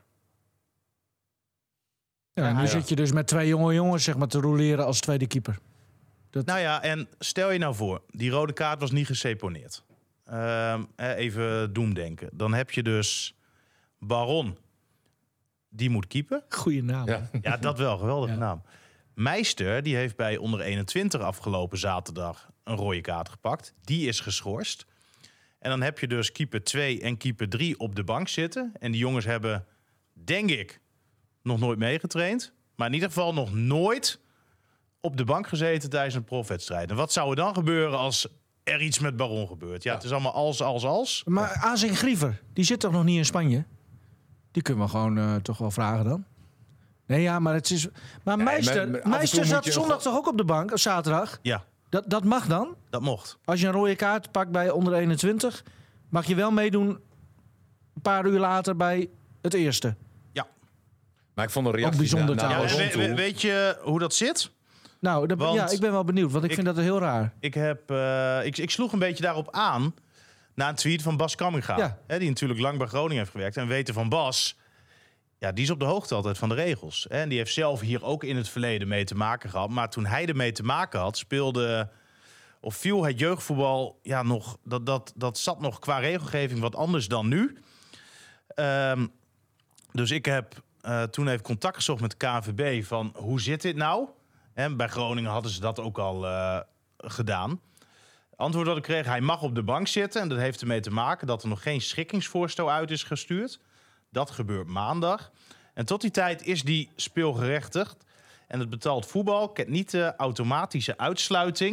Ja, nu zit je dus met 2 jonge jongens zeg maar, te roleren als tweede keeper. Nou ja, en stel je nou voor, die rode kaart was niet geseponeerd. Even doemdenken. Dan heb je dus Baron. Die moet keepen. Goeie naam. Ja. Ja, dat wel. Geweldige naam. Meister, die heeft bij onder 21 afgelopen zaterdag een rode kaart gepakt. Die is geschorst. En dan heb je dus keeper 2 en keeper 3 op de bank zitten. En die jongens hebben, denk ik, nog nooit meegetraind. Maar in ieder geval nog nooit op de bank gezeten tijdens een profwedstrijd. En wat zou er dan gebeuren als er iets met Baron gebeurt? Ja, het is allemaal als. Maar Azing Griever, die zit toch nog niet in Spanje? Die kunnen we gewoon toch wel vragen dan? Nee, ja, maar het is... Maar Nee, Meister, maar af en toe Meister moet zat je zondag toch ook op de bank, of zaterdag? Ja, Dat mag dan? dat mocht. Als je een rode kaart pakt bij onder 21... mag je wel meedoen een paar uur later bij het eerste. Maar ik vond de reactie... Ook bijzonder naar trouwens. Baron toe- Weet je hoe dat zit? Nou, Want ja, ik ben wel benieuwd, want ik vind dat heel raar. Ik sloeg een beetje daarop aan na een tweet van Bas Kamminga. Ja. Die natuurlijk lang bij Groningen heeft gewerkt. En weten van Bas, ja, die is op de hoogte altijd van de regels. En die heeft zelf hier ook in het verleden mee te maken gehad. Maar toen hij ermee te maken had, viel het jeugdvoetbal nog... Dat zat nog qua regelgeving wat anders dan nu. Dus ik heb toen even contact gezocht met de KNVB van hoe zit dit nou? En bij Groningen hadden ze dat ook al gedaan. Antwoord dat ik kreeg, hij mag op de bank zitten. En dat heeft ermee te maken dat er nog geen schikkingsvoorstel uit is gestuurd. Dat gebeurt maandag. En tot die tijd is die speelgerechtigd. En het betaald voetbal kent niet de automatische uitsluiting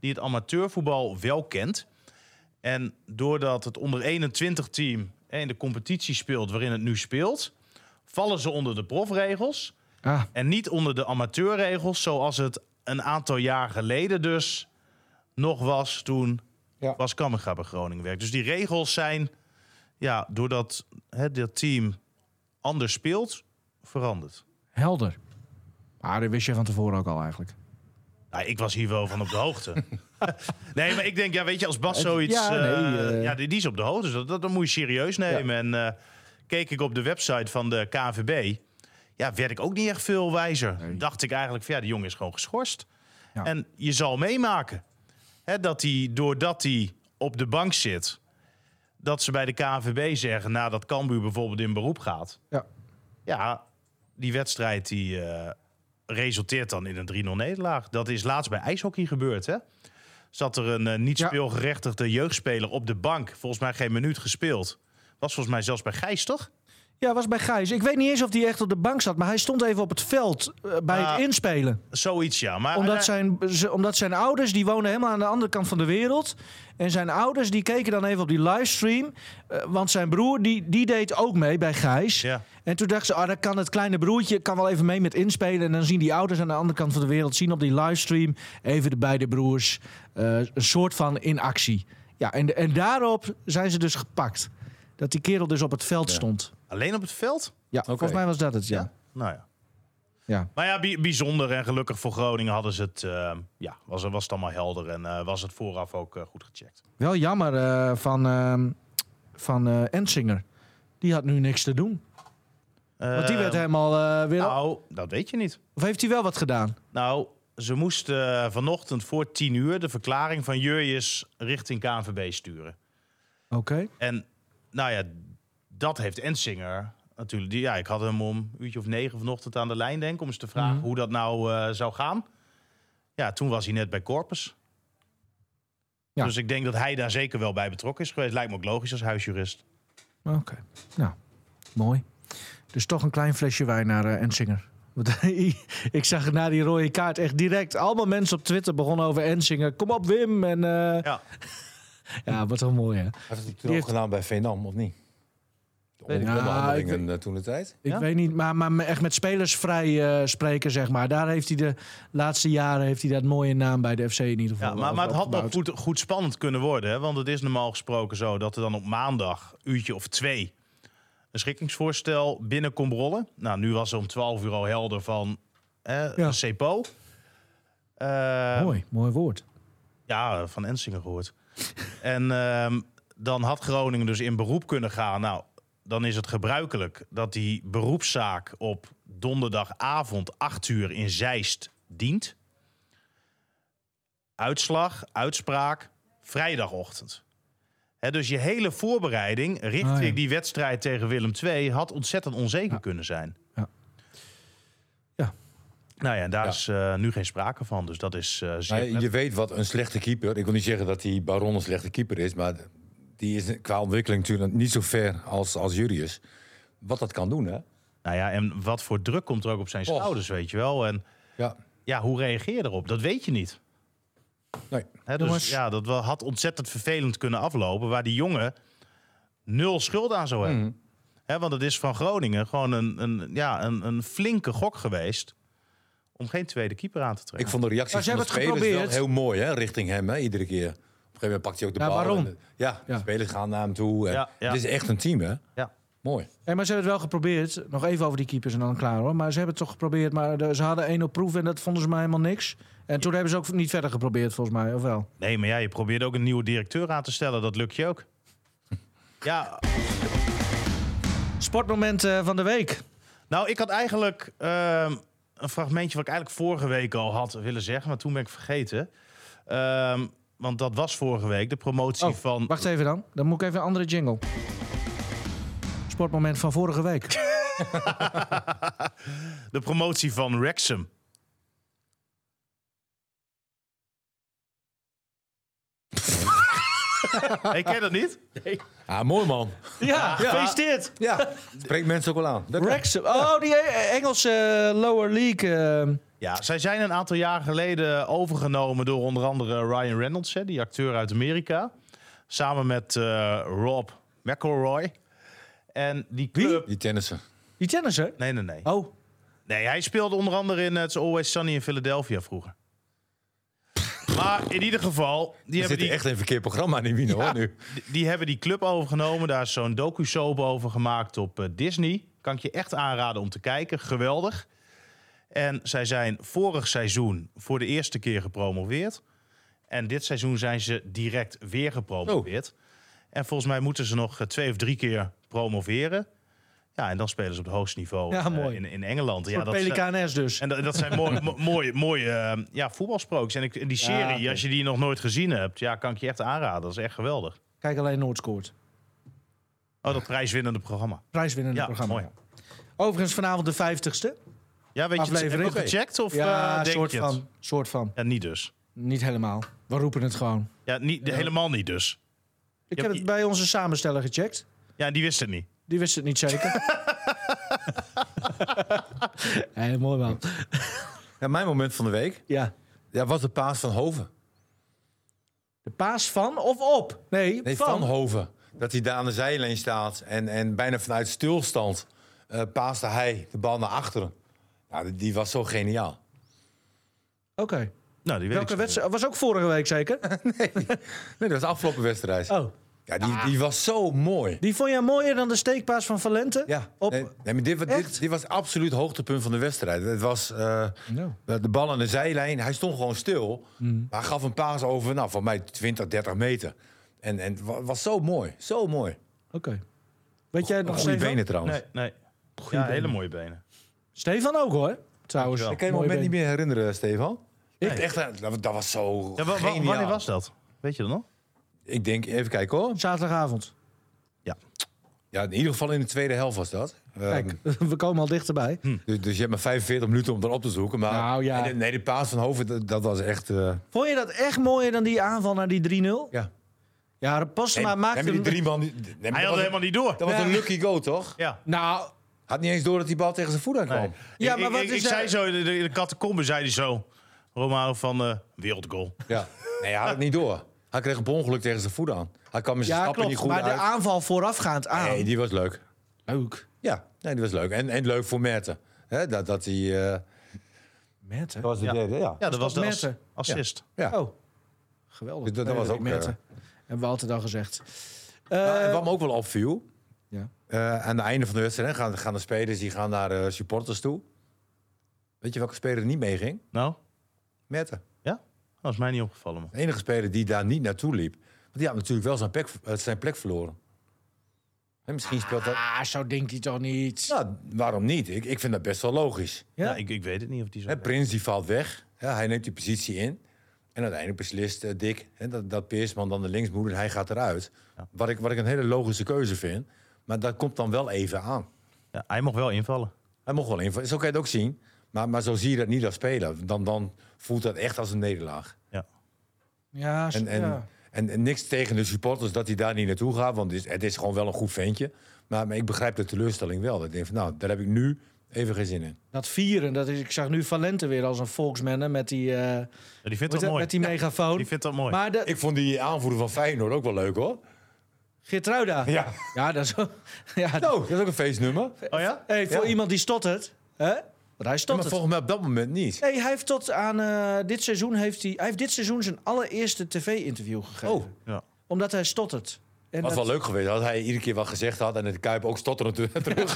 die het amateurvoetbal wel kent. En doordat het onder 21 team in de competitie speelt waarin het nu speelt, vallen ze onder de profregels en niet onder de amateurregels zoals het een aantal jaar geleden dus nog was toen Bas Kammerga bij Groningen werkt. Dus die regels zijn, doordat dat team anders speelt, veranderd. Helder. Maar dat wist je van tevoren ook al eigenlijk. Nou, ik was hier wel van op de hoogte. Nee, maar ik denk, weet je, als Bas zoiets... die is op de hoogte, dus dat moet je serieus nemen. Ja. En keek ik op de website van de KNVB... werd ik ook niet echt veel wijzer. Nee. Dacht ik eigenlijk van, die jongen is gewoon geschorst. Ja. En je zal meemaken dat hij, doordat hij op de bank zit... dat ze bij de KNVB zeggen, nadat Cambuur bijvoorbeeld in beroep gaat... Ja, die wedstrijd die resulteert dan in een 3-0 nederlaag. Dat is laatst bij ijshockey gebeurd, hè? Zat er een niet speelgerechtigde jeugdspeler op de bank. Volgens mij geen minuut gespeeld. Was volgens mij zelfs bij Gijs, toch? Ja, was bij Gijs. Ik weet niet eens of hij echt op de bank zat, maar hij stond even op het veld bij het inspelen. Zoiets, ja. Maar omdat zijn ouders, die wonen helemaal aan de andere kant van de wereld. En zijn ouders, die keken dan even op die livestream. Want zijn broer, die deed ook mee bij Gijs. Ja. En toen dachten ze, dan kan het kleine broertje kan wel even mee met inspelen. En dan zien die ouders aan de andere kant van de wereld, zien op die livestream even de beide broers een soort van in actie. Ja, en daarop zijn ze dus gepakt. Dat die kerel dus op het veld stond. Alleen op het veld? Ja, volgens mij was dat het, ja. Nou ja. Maar bijzonder en gelukkig voor Groningen hadden ze het, was het allemaal helder en was het vooraf ook goed gecheckt. Wel jammer van Ensinger. Die had nu niks te doen. Want die werd helemaal weer... Nou, dat weet je niet. Of heeft hij wel wat gedaan? Nou, ze moesten vanochtend voor 10:00 de verklaring van Jurjes richting KNVB sturen. Oké. En dat heeft Ensinger natuurlijk. Ik had hem om 9:00 vanochtend aan de lijn, denk ik, om eens te vragen hoe dat nou zou gaan. Ja, toen was hij net bij Corpus. Ja. Dus ik denk dat hij daar zeker wel bij betrokken is geweest. Lijkt me ook logisch als huisjurist. Oké. Nou, mooi. Dus toch een klein flesje wijn naar Ensinger. Ik zag na die rode kaart echt direct allemaal mensen op Twitter begonnen over Ensinger. Kom op, Wim. En, ja, wat toch mooi, hè? Heeft hij het ook gedaan bij Veenam, of niet? Onderhandelingen toen de tijd? Ik weet niet, maar echt met spelers vrij spreken, zeg maar. Daar heeft hij de laatste jaren dat mooie naam bij de FC in ieder geval. Ja, maar het had nog goed spannend kunnen worden. Hè? Want het is normaal gesproken zo dat er dan op maandag, uurtje of 2... een schikkingsvoorstel binnen komt rollen. Nou, nu was er om 12:00 al helder van CEPO. Mooi woord. Ja, van Ensinger gehoord. En dan had Groningen dus in beroep kunnen gaan. Nou, dan is het gebruikelijk dat die beroepszaak op donderdagavond 8:00 in Zeist dient. Uitspraak, vrijdagochtend. Dus je hele voorbereiding richting die wedstrijd tegen Willem II had ontzettend onzeker kunnen zijn. Ja. Daar is nu geen sprake van. Dus dat is je weet wat een slechte keeper... Ik wil niet zeggen dat die Baron een slechte keeper is... maar die is qua ontwikkeling natuurlijk niet zo ver als Jurrius. Wat dat kan doen, hè? Nou ja, en wat voor druk komt er ook op zijn schouders, weet je wel. En hoe reageer je erop? Dat weet je niet. Nee. Dus dat had ontzettend vervelend kunnen aflopen... waar die jongen 0 schuld aan zou hebben. Want het is van Groningen gewoon een flinke gok geweest... om geen tweede keeper aan te trekken. Ik vond de reactie van de spelers wel heel mooi, hè, richting hem, hè, iedere keer. Op een gegeven moment pakt hij ook de bal. Waarom? De spelers gaan naar hem toe. Het is echt een team, hè? Ja. Mooi. Maar ze hebben het wel geprobeerd. Nog even over die keepers en dan klaar, hoor. Maar ze hebben het toch geprobeerd. Maar ze hadden 1 op proef en dat vonden ze maar helemaal niks. En toen hebben ze ook niet verder geprobeerd, volgens mij, of wel? Nee, maar je probeert ook een nieuwe directeur aan te stellen. Dat lukt je ook. Ja. Sportmoment van de week. Nou, ik had eigenlijk een fragmentje wat ik eigenlijk vorige week al had willen zeggen. Maar toen ben ik vergeten. Want dat was vorige week, de promotie van... Wacht even dan. Dan moet ik even een andere jingle. Sportmoment van vorige week. De promotie van Wrexham. Ik ken dat niet? Nee. Mooi man. Ja, gefeliciteerd. Ja, spreekt mensen ook wel aan. Wrexham. Oh, die Engelse lower league. Ja, zij zijn een aantal jaar geleden overgenomen door onder andere Ryan Reynolds, die acteur uit Amerika. Samen met Rob McElroy. En die club... Die tennissen. Die tennissen? Nee. Oh, Nee, hij speelde onder andere in It's Always Sunny in Philadelphia vroeger. Maar in ieder geval... Die zit echt een verkeerd programma in Wien, hoor, nu. Die hebben die club overgenomen. Daar is zo'n docu-soap over gemaakt op Disney. Kan ik je echt aanraden om te kijken. Geweldig. En zij zijn vorig seizoen voor de eerste keer gepromoveerd. En dit seizoen zijn ze direct weer gepromoveerd. En volgens mij moeten ze nog 2 of 3 keer promoveren. Ja, en dan spelen ze op het hoogste niveau in Engeland. voor Pelikanes dus. En dat zijn mooie voetbalsprookjes. En die serie, oké. als je die nog nooit gezien hebt, kan ik je echt aanraden. Dat is echt geweldig. Kijk alleen Noordscoort. Oh, dat prijswinnende programma. Prijswinnende programma. Mooi. Overigens vanavond de 50ste. Ja, weet je, Aflevering. heb je het gecheckt? Of Ja, denk je het? soort van. Ja, niet dus. Niet helemaal. We roepen het gewoon. Ja, helemaal niet dus. Ik heb het bij onze samensteller gecheckt. Ja, die wist het niet. Die wist het niet zeker. Hey, mooi man. Ja, mijn moment van de week was de paas van Hoven. De paas van of op? Nee, Van Hoven. Dat hij daar aan de zijlijn staat en bijna vanuit stilstand paaste hij de bal naar achteren. Ja, die was zo geniaal. Oké. Nou, die weet Welke wedstrijd? Was ook vorige week zeker? Nee, dat was de afgelopen wedstrijd. Oh. Ja, die was zo mooi. Die vond jij mooier dan de steekpaas van Valente? Ja, Op... nee, maar dit was absoluut het hoogtepunt van de wedstrijd. Het was de bal aan de zijlijn. Hij stond gewoon stil. Maar hij gaf een paas over, voor mij 20, 30 meter. En het was zo mooi. Zo mooi. Oké. Weet jij nog Goede Stefan? benen trouwens. Nee. Ja, hele mooie benen. Stefan ook hoor. Trouwens. Dankjewel. Ik kan je Mooie moment niet benen. meer herinneren, Stefan. Nee. Echt, dat was zo Ja, geniaal. wanneer was dat? Weet je dat nog? Ik denk, even kijken hoor. Zaterdagavond. Ja, in ieder geval in de tweede helft was dat. Kijk, we komen al dichterbij. Dus je hebt maar 45 minuten om erop te zoeken. Maar Nou, ja. nee, de paas van Hoven, dat was echt... Vond je dat echt mooier dan die aanval naar die 3-0? ja. Ja, Postema maakte die hem... 3 man... Hij had helemaal niet door. Dat was een lucky goal, toch? Ja. Nou, Had niet eens door dat die bal tegen zijn voet aankwam. Nee. Ja, maar wat ik is zei hij- zo, in de catacombe zei hij zo... Romano van wereldgoal. Ja. Nee, hij had het niet door. Hij kreeg een ongeluk tegen zijn voet aan. Hij kwam met zijn ja, stappen klopt. niet goed Maar uit. de aanval voorafgaand aan. Nee, die was leuk. Leuk. Ja, nee, die was leuk. En leuk voor Merten. Hè, dat hij... Merten. was de Ja. derde, ja. Ja, dat was de Merten. assist. Ja. Oh, geweldig. Dus dat was ook, Merten. Hebben we altijd al gezegd. En wat me ook wel opviel... Ja. Aan het einde van de wedstrijd gaan de spelers die gaan naar de supporters toe. Weet je welke speler er niet meeging? Nou, Merten. dat is mij niet opgevallen. Man. De enige speler die daar niet naartoe liep. Want die had natuurlijk wel zijn plek verloren. En misschien speelt dat... Zo denkt hij toch niet? Nou, waarom niet? Ik vind dat best wel logisch. Ja? Ja, ik weet het niet of die zo... Hè, Prins die valt weg. Ja, hij neemt die positie in. En uiteindelijk beslist Dick dat Peersman dan de linksmoeder en hij gaat eruit. Ja. Wat ik een hele logische keuze vind. Maar dat komt dan wel even aan. Ja, hij mocht wel invallen. Hij mocht wel invallen. Zo kan je het ook zien. Maar zo zie je dat niet als speler. Dan voelt dat echt als een nederlaag. Ja, En niks tegen de supporters dat hij daar niet naartoe gaat. Want het is gewoon wel een goed ventje. Maar ik begrijp de teleurstelling wel. Ik denk van, daar heb ik nu even geen zin in. Dat vieren, dat is, ik zag nu Valente weer als een volksman hè, met die, Ja, die vindt dat mooi. met die megafoon. Die vindt dat mooi. Maar Ik vond die aanvoerder van Feyenoord ook wel leuk, hoor. Geertruida. Ja. Ja, dat is ook... Ja, Dat is ook een feestnummer. Oh ja? hey, voor Ja. iemand die stottert. Hè? Want hij Maar stottert. volgens mij op dat moment niet. Nee, hij heeft tot aan dit seizoen... Hij heeft dit seizoen zijn allereerste tv-interview gegeven. Oh, Ja. Omdat hij stottert. En was wel leuk geweest als hij iedere keer wat gezegd had... en de Kuip ook stotterend terug.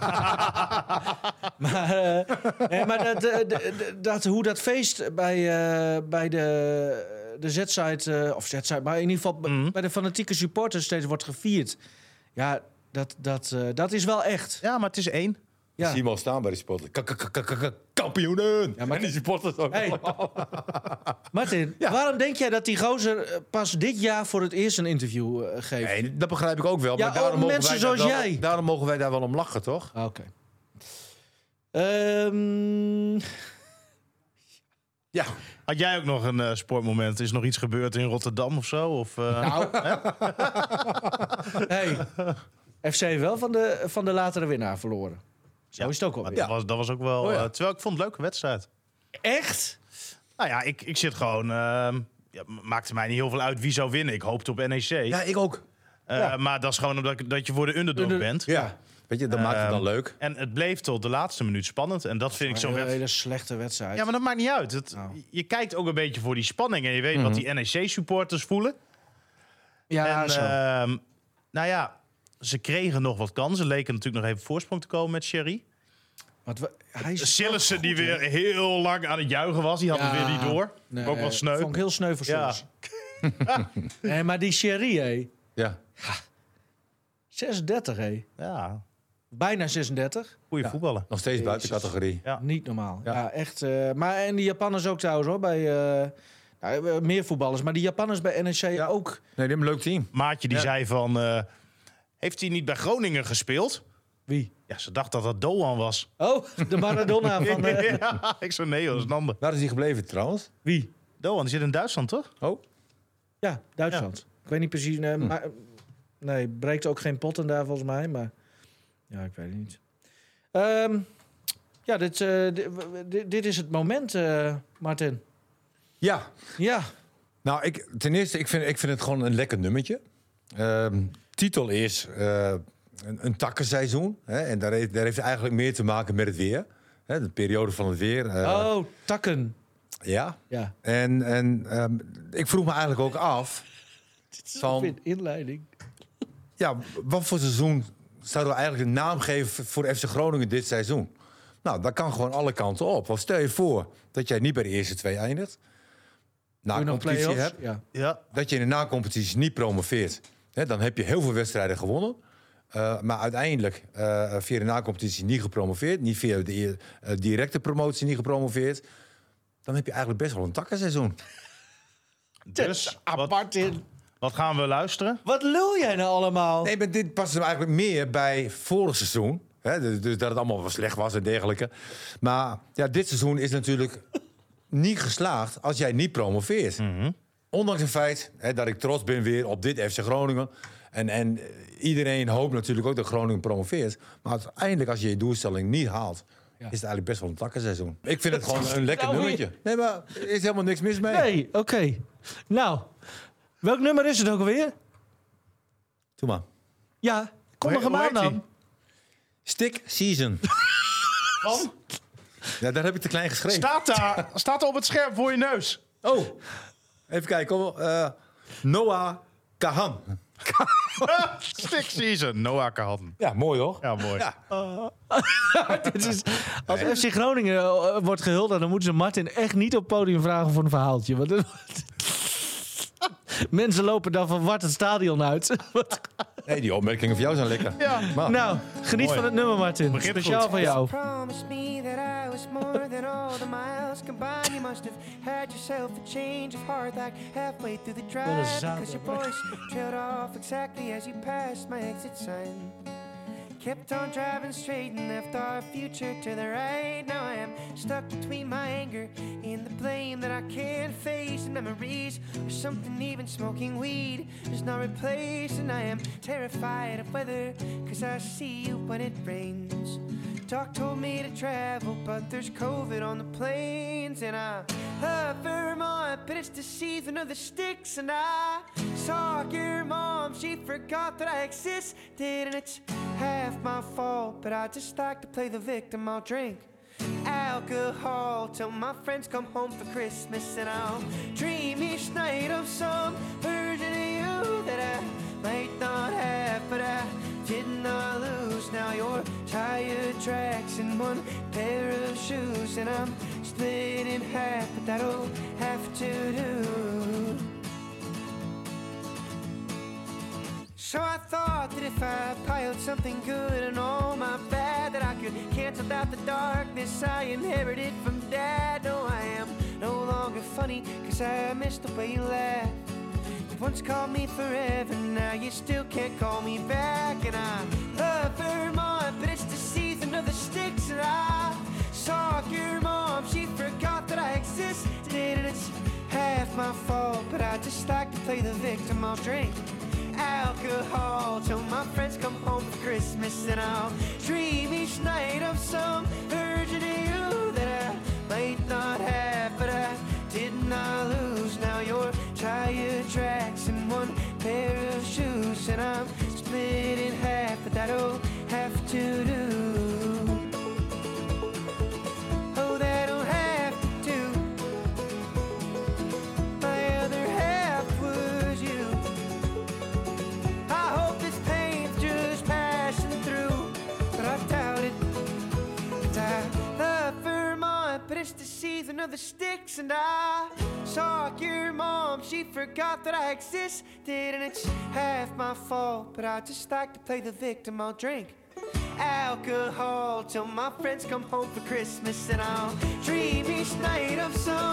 Maar hoe dat feest bij de Z-site... of Z-site, maar in ieder geval bij de fanatieke supporters steeds wordt gevierd. Ja, dat is wel echt. Ja, maar het is 1. Ja. Simon staan bij de supporters. Kampioenen! Ja, maar- en die supporters ook. Hey. Martin, waarom denk jij dat die gozer pas dit jaar voor het eerst een interview geeft? Nee, dat begrijp ik ook wel. Ja, maar daarom ook mogen mensen wij daar zoals wel- jij. Daarom mogen wij daar wel om lachen, toch? Oké. Ja. Had jij ook nog een sportmoment? Is nog iets gebeurd in Rotterdam of zo? Of, Nou. Hey. FC heeft wel van de latere winnaar verloren. Zo is het ook alweer. dat was ook wel... Oh ja. terwijl ik vond het een leuke wedstrijd. Echt? Nou ja, ik zit gewoon... maakte mij niet heel veel uit wie zou winnen. Ik hoopte op NEC. Ja, ik ook. Maar dat is gewoon omdat dat je voor de underdog bent. Ja. Weet je, dat maakt het dan leuk. En het bleef tot de laatste minuut spannend. En dat vind ik zo'n Een hele slechte wedstrijd. Ja, maar dat maakt niet uit. Je kijkt ook een beetje voor die spanning. En je weet wat die NEC-supporters voelen. Ja, En, zo. nou ja, ze kregen nog wat kansen. Leken natuurlijk nog even voorsprong te komen met Sherry. Hij is Sillissen die weer heel lang aan het juigen was. Die had het weer niet door. Nee, ook wel sneu. Vond ik heel sneu voor Ja. Sillissen. Nee, maar die Sherry, hé. Ja. 36, hé. Ja, Bijna 36. goede voetballen. Nog steeds buiten categorie. Ja. Niet normaal. Ja. Ja, echt. Maar en die Japanners ook trouwens, hoor. Bij meer voetballers. Maar die Japanners bij NEC ook. Nee, die hebben een leuk team. Maatje die zei van... heeft hij niet bij Groningen gespeeld? Wie? Ja, ze dacht dat dat Doan was. Oh, de Maradona van... Ja, ik zo nee, dat is een ander. Waar is die gebleven trouwens? Wie? Doan, die zit in Duitsland, toch? Oh. Ja, Duitsland. Ik weet niet precies. Maar, nee, breekt ook geen potten daar volgens mij. Maar ja, ik weet het niet. Ja, dit is het moment, Martin. Ja. Ja. Nou, ten eerste, ik vind het gewoon een lekker nummertje. Titel is een takkenseizoen. Hè, en daar heeft eigenlijk meer te maken met het weer. Hè, de periode van het weer. Oh, takken. Ja. Ja. En ik vroeg me eigenlijk ook af... Van inleiding. Ja, wat voor seizoen zouden we eigenlijk een naam geven voor FC Groningen dit seizoen? Nou, dat kan gewoon alle kanten op. Want stel je voor dat jij niet bij de eerste twee eindigt. Na-competitie hebt. Ja. Dat je in de na-competitie niet promoveert. Hè, dan heb je heel veel wedstrijden gewonnen. Maar uiteindelijk via de na-competitie niet gepromoveerd. Niet via de directe promotie niet gepromoveerd. Dan heb je eigenlijk best wel een takkenseizoen. Dus, Apart in. wat gaan we luisteren? Wat lul jij nou allemaal? Nee, maar dit past hem eigenlijk meer bij vorig seizoen. Hè, dus dat het allemaal wel slecht was en dergelijke. Maar ja, dit seizoen is natuurlijk niet geslaagd als jij niet promoveert. Ondanks het feit dat ik trots ben weer op dit FC Groningen. En iedereen hoopt natuurlijk ook dat Groningen promoveert. Maar uiteindelijk, als je je doelstelling niet haalt... is het eigenlijk best wel een takkenseizoen. Ik vind het gewoon een lekker Nou, nummertje. Nee, maar er is helemaal niks mis mee. Nee, oké. Nou, welk nummer is het ook alweer? Doe maar. Ja, kom nog Hoe hem aan heet die? dan. Stick Season. Ja, daar heb ik te klein geschreven. Staat er op het scherm voor je neus. Oh, even kijken. Noah Kahan. Stick season. Noah Kahan. Ja, mooi hoor. Ja, mooi. Ja. Dit is, als FC Groningen wordt gehuld, dan moeten ze Martin echt niet op het podium vragen voor een verhaaltje. Want mensen lopen dan verward het stadion uit. Nee, die opmerkingen van jou zijn lekker. Ja. Maar, Nou, geniet Mooi. van het nummer, Martin. Begint Speciaal goed. voor jou. Promise me that I was more than all the miles combined. You must have had yourself a change of heart like halfway through the drive. Because your voice trailed off exactly as you passed my exit sign. Kept on driving straight and left our future to the right. Now I am stuck between my anger and the blame that I can't face. And memories or something even smoking weed does not replace. And I am terrified of weather because I see you when it rains. Doc told me to travel, but there's COVID on the planes. And I love Vermont, but it's the season of the sticks. And I saw your mom, she forgot that I existed. And it's half my fault, but I just like to play the victim. I'll drink alcohol till my friends come home for Christmas. And I'll dream each night of some version of you that I might not have, but I did not lose. Now your tire tracks in one pair of shoes, and I'm split in half, but that'll have to do. So I thought that if I piled something good and all my bad, that I could cancel out the darkness I inherited from Dad. No, I am no longer funny, cause I missed the way you laughed. You once called me forever, now you still can't call me back. And I love Vermont, but it's the season of the sticks. And I saw your mom, she forgot that I existed. And it's half my fault, but I just like to play the victim. I'll drink alcohol till my friends come home for Christmas. And I'll dream each night of some version of you that I might not but it's the season of the sticks. And I saw your mom, she forgot that I existed. And it's half my fault, but I just like to play the victim. I'll drink alcohol till my friends come home for Christmas. And I'll dream each night of some